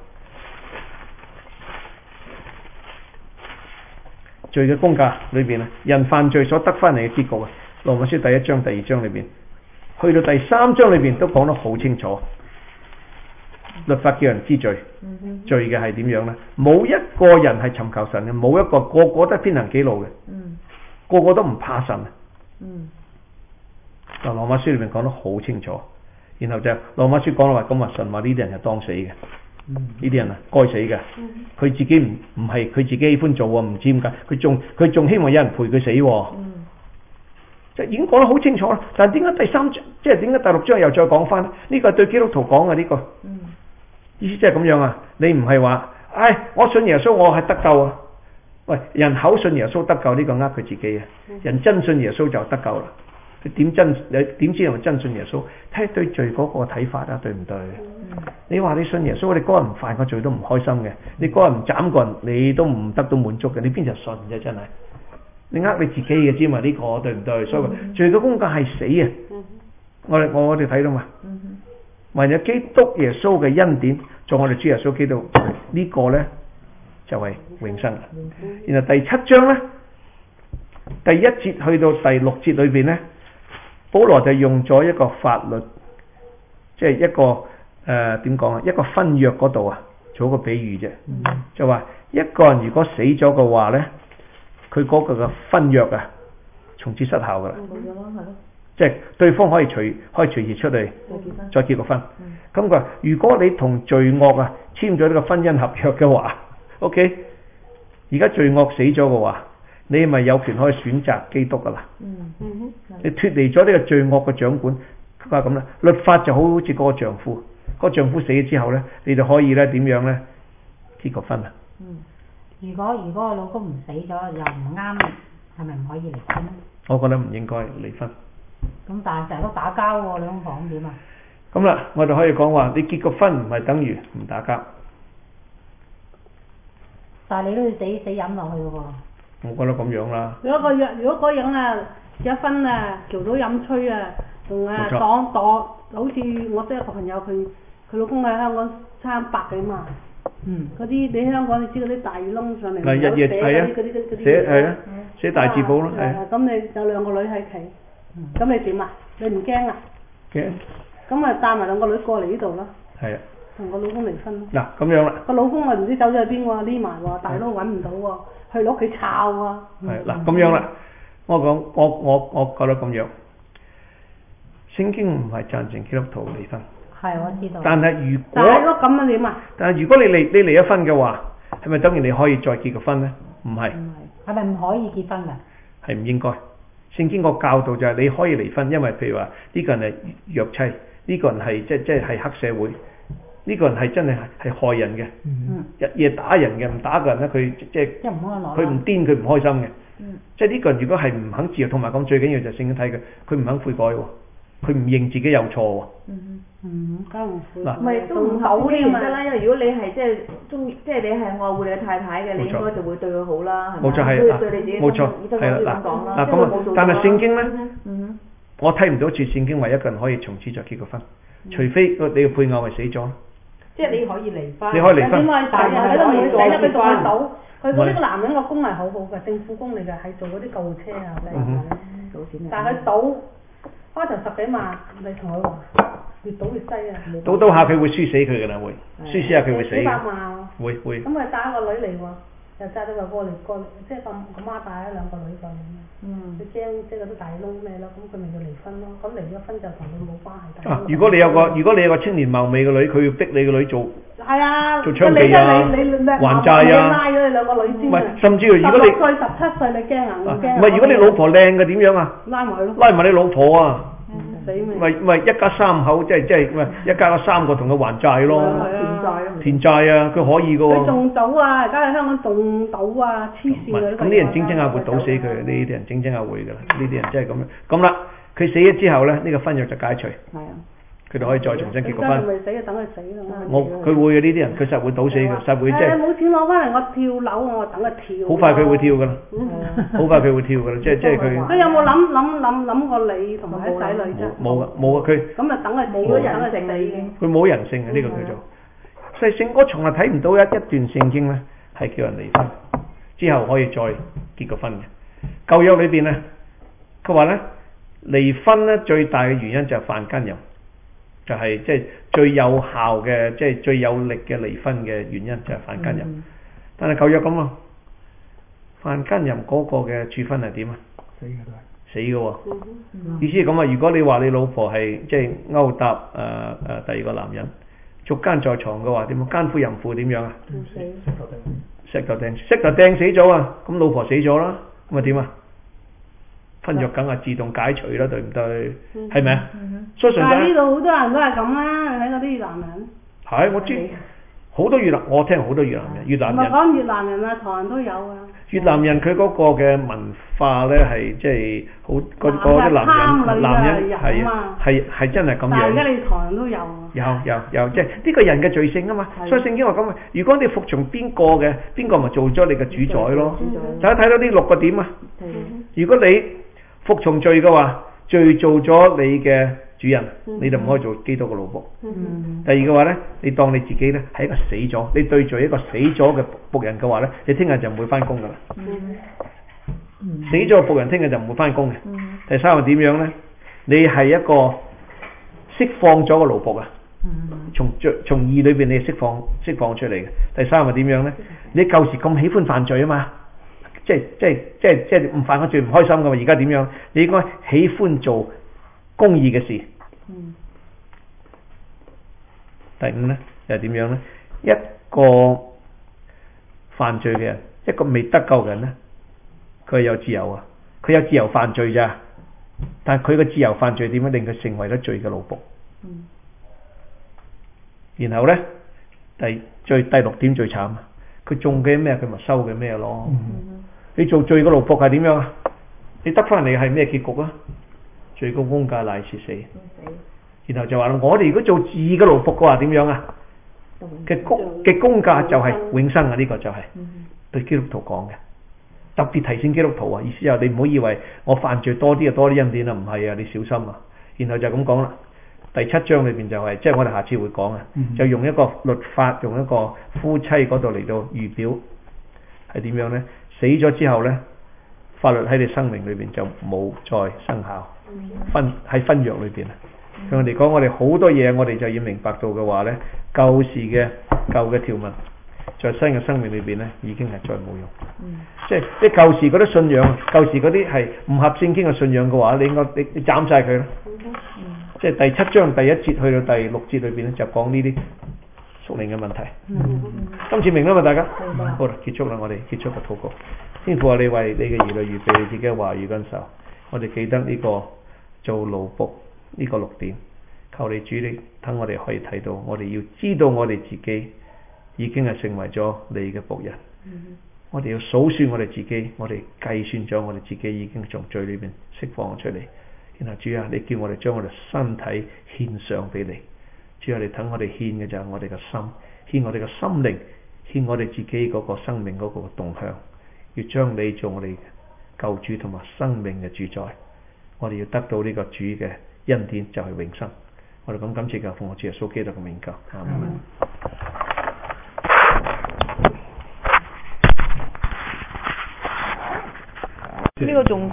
罪嘅公價裏邊啊，人犯罪所得翻嚟嘅結局啊，羅馬書第一章、第二章裏邊，去到第三章裏邊都講得好清楚。律法叫人知罪，罪嘅係點樣呢？冇一個人係尋求神嘅，冇一個個個都係偏行己路嘅，個個都唔怕神啊。嗱，羅馬書裏面講得好清楚，然後就羅馬書講到話咁話，神話呢啲人係當死嘅。呢啲人啊，該死嘅。佢自己唔唔係佢自己喜歡做喎，唔知點解佢仲佢仲希望有人陪佢死喎。嗯、就已經講得好清楚啦。但係點解第三章即係點解第六章又再講翻呢？呢個係對基督徒講嘅呢個。嗯、意思即係咁樣啊？你唔係話，唉，我信耶穌，我係得救啊！喂，人口信耶穌得救呢個呃佢自己啊！人真信耶穌就得救啦。佢點真？你點知係咪真信耶穌？睇下對罪嗰個睇法啊，對唔對？嗯、你話你信耶穌，你嗰日唔犯個罪都唔開心嘅，你嗰日唔斬個人，你都唔得到滿足嘅，你邊就信啫？真係，你呃你自己嘅知嘛？呢、這個對唔對？所以、嗯、罪嘅工價係死啊！嗯、我哋我哋睇到嘛？唯有基督耶穌嘅恩典，在我哋主耶穌基督、這個、呢個咧就係、是、永生。嗯、然後第七章咧，第一節去到第六節裏邊咧。保羅就用咗一個法律，即係一個誒點講啊？一個婚約嗰度啊，做一個比喻啫。嗯、就話一個人如果死咗嘅話咧，佢嗰個嘅婚約啊，從此失效噶啦。嗯、即係對方可以隨可以隨時出嚟再結個婚。咁佢話：如果你同罪惡啊簽咗呢個婚姻合約嘅話 ，OK， 而家罪惡死咗嘅話。你咪有權可以選擇基督噶啦，嗯嗯、你脫離咗呢個罪惡嘅掌管，佢話咁啦，律法就好似嗰個丈夫，嗰、嗰個丈夫死咗之後咧，你就可以咧點樣咧結個婚啊？ 嗯，如果如果個老公唔死咗又唔啱，係咪唔可以離婚？ 我覺得唔應該離婚。 咁但係成日都打交喎，兩房點啊？ 咁啦，我哋可以講話，你結個婚唔係等於唔打交， 但係你都要死死忍落去嘅喎。 我覺得咁樣啦。如果個樣， 如果嗰樣啊結婚啊，喬到飲吹啊，仲啊擋擋，好似我識一個朋友，佢佢老公喺香港差百幾萬。嗯。嗰啲你香港你知嗰啲大窿上嚟，有寫嗰啲嗰啲嗰啲寫係啊，寫大字報咯，係。 咁你有兩個女喺企，咁你點啊？你唔驚啊？ 驚。 咁咪帶埋兩個女過嚟呢度咯。係啊。同個老公離婚咯。 嗱，咁樣啦。 個老公啊唔知走咗去邊喎，匿埋喎，大佬揾唔到喎。去屋企抄啊！ 係嗱，咁樣啦，我講我我我覺得咁樣，聖經唔係贊成基督徒離婚。係我知道。但係如果但係咯咁樣點啊？但係如果你離你離咗婚嘅話，係咪等於你可以再結個婚咧？唔係。唔係。係咪唔可以結婚㗎？係唔應該。聖經個教導就係你可以離婚，因為譬如話呢個人係虐妻，呢個人係即即係黑社會。呢個人係真係係害人嘅，嗯、日夜打人嘅，唔打個人咧，佢即係佢唔癲，佢唔開心嘅。嗯、即係呢個人如果係唔肯自由，同埋講最緊要就係聖經睇嘅，佢唔肯悔改喎，佢唔認自己有錯喎。嗯嗯，梗唔悔。嗱， 咪都唔好啲唔得啦，因為如果你係即係中意，即係你係愛護你嘅太太嘅，你應該就會對佢好啦，係咪？冇錯係，對你自己冇錯係啦。嗱嗱咁啊，但係聖經咧，嗯、我睇唔到住聖經話一個人可以從此再結個婚，嗯、除非個你嘅配偶係死咗。即係你可以離婚，你可以離婚，但係喺度唔使得佢做得到。佢嗰啲個男人個工係好好嘅，政府工嚟嘅，係做嗰啲救護車啊，咩嘅，做錢嘅。但係佢賭開頭十幾萬，你同佢話越賭越犀啊！賭賭下佢會輸死佢㗎啦，會輸死下佢會死。幾百萬。會會。咁佢帶個女嚟喎，又帶咗個過嚟過嚟，即係個個媽帶咗兩個女過嚟。嗯。佢驚即係嗰啲大窿咩咯？咁佢咪要離婚咯？咁離咗婚就同佢冇關係。啊！如果你有個如果你有個青年貌美嘅女，佢要逼你個女做。係啊，做槍妓啊，還債啊，拉咗你兩個女先。唔係，甚至乎如果你十六歲、十七歲，你驚啊？唔驚。唔係，如果你老婆靚嘅點樣啊？拉埋咯。拉埋你老婆啊！ 死咪。 咪咪一家三口，即係即係咪一家三個同佢還債咯？ 填債啊！ 填債啊！佢可以㗎喎。 佢仲賭啊！而家喺香港仲賭啊！黐線啊！ 咁啲人整整下會賭死佢，呢啲人整整下會㗎啦。呢啲人真係咁樣。咁啦，佢死咗之後咧，呢個婚約就解除。係啊。佢哋可以再重新結個婚。 佢未死就等佢死啦。 我佢會嘅呢啲人，佢實會賭死嘅，實會即係。 冇錢攞翻嚟，我跳樓，我等佢跳。 好快佢會跳㗎啦！好快佢會跳㗎啦！即係即係佢。 佢有冇諗諗諗諗過你同埋啲仔女啫？ 冇㗎，冇啊！佢。 咁啊，等佢冇咗人性啦已經。 佢冇人性嘅呢個叫做。所以聖我從來睇唔到一一段聖經咧係叫人離婚之後可以再結個婚嘅。舊約裏邊咧，佢話咧離婚咧最大嘅原因就係犯奸淫。就係即係最有效嘅，即、就、係、是、最有力嘅離婚嘅原因就係犯奸淫。嗯、但係舊約咁啊，犯奸淫嗰個嘅處分係點啊？死嘅都係死嘅喎。嗯、意思係咁啊！如果你話你老婆係即係勾搭誒誒、呃呃、第二個男人，捉奸在床嘅話，點啊？奸夫淫婦點樣啊？死石頭掟石頭掟死咗啊！咁老婆死咗啦，咁啊點啊？婚約梗係自動解除啦，對唔對？係咪啊？所以但係呢度好多人都係咁啦，你睇嗰啲越南人。係， 我知好多越南，我聽好多越南人，越南人。 唔係講越南人啊，台灣都有啊。 越南人佢嗰個嘅文化咧係即係好嗰嗰啲男人，男人係係係真係咁樣。但係而家你台灣都有啊。有有有，即係呢個人嘅罪性啊嘛。所以聖經話咁啊，如果你服從邊個嘅，邊個咪做咗你嘅主宰咯。大家睇到呢六個點啊。如果你服從罪嘅話，罪做咗你嘅主人，嗯、你就唔可以做基督嘅奴僕。嗯、第二嘅話咧，你當你自己咧係一個死咗，你對罪一個死咗嘅僕人嘅話咧，你聽日就唔會翻工噶啦。嗯嗯、死咗嘅僕人聽日就唔會翻工嘅。嗯、第三個點樣咧？你係一個釋放咗嘅奴僕啊！從罪從義裏邊你釋放釋放出嚟嘅。第三個點樣咧？你舊時咁喜歡犯罪啊嘛！即係即係即係即係唔犯個罪唔開心噶嘛？而家點樣？你應該喜歡做公義嘅事。嗯、第五咧又係點樣咧？一個犯罪嘅人，一個未得救嘅人咧，佢係有自由啊！佢有自由犯罪咋？但係佢嘅自由犯罪點樣令佢成為咗罪嘅奴僕？嗯、然後咧第最第六點最慘啊！佢種嘅咩，佢咪收嘅咩咯？嗯你做罪嘅奴僕係點樣啊？你得翻嚟係咩結局啊？罪嘅工價乃是死。嗯、然後就話我哋如果做義嘅奴僕嘅話點樣啊？嘅工嘅工價就係永生啊！呢、這個就係、是嗯、對基督徒講嘅，特別提醒基督徒啊！意思係你唔好以為我犯罪多啲就多啲恩典啊，唔係啊！你小心啊！然後就咁講啦。第七章裏邊就係、是，即係我哋下次會講啊，嗯、就用一個律法，用一個夫妻嗰度嚟到預表係點樣咧？死咗之後呢，法律喺你生命裏邊就冇再生效。婚喺婚約裏邊啊，向我哋講，我哋好多嘢，我哋就要明白到嘅話呢，舊時嘅舊嘅條文，在新嘅生命裏邊呢，已經係再冇用。嗯、即係即係舊時嗰啲信仰，舊時嗰啲係唔合聖經嘅信仰嘅話，你應該你你斬晒佢啦。嗯、即係第七章第一節去到第六節裏邊咧，就講呢啲屬靈嘅問題。嗯、今次明啦嘛，大家。嗯、好啦，結束啦，我哋結束個禱告。天父啊，你為你嘅兒女預備你自己嘅話語跟手，我哋記得呢個做奴僕呢個六點，求你主你等我哋可以睇到，我哋要知道我哋自己已經係成為咗你嘅僕人。嗯、我哋要數算我哋自己，我哋計算咗我哋自己已經從罪裏邊釋放出嚟。然後主啊，你叫我哋將我哋身體獻上俾你。主啊，你等我哋獻嘅就係我哋嘅心，獻我哋嘅心靈，獻我哋自己嗰個生命嗰個動向，要將你做我哋救主同埋生命嘅主宰。我哋要得到呢個主嘅恩典，就係永生。我哋咁感謝嘅奉我主耶穌基督嘅名求。阿門。呢個仲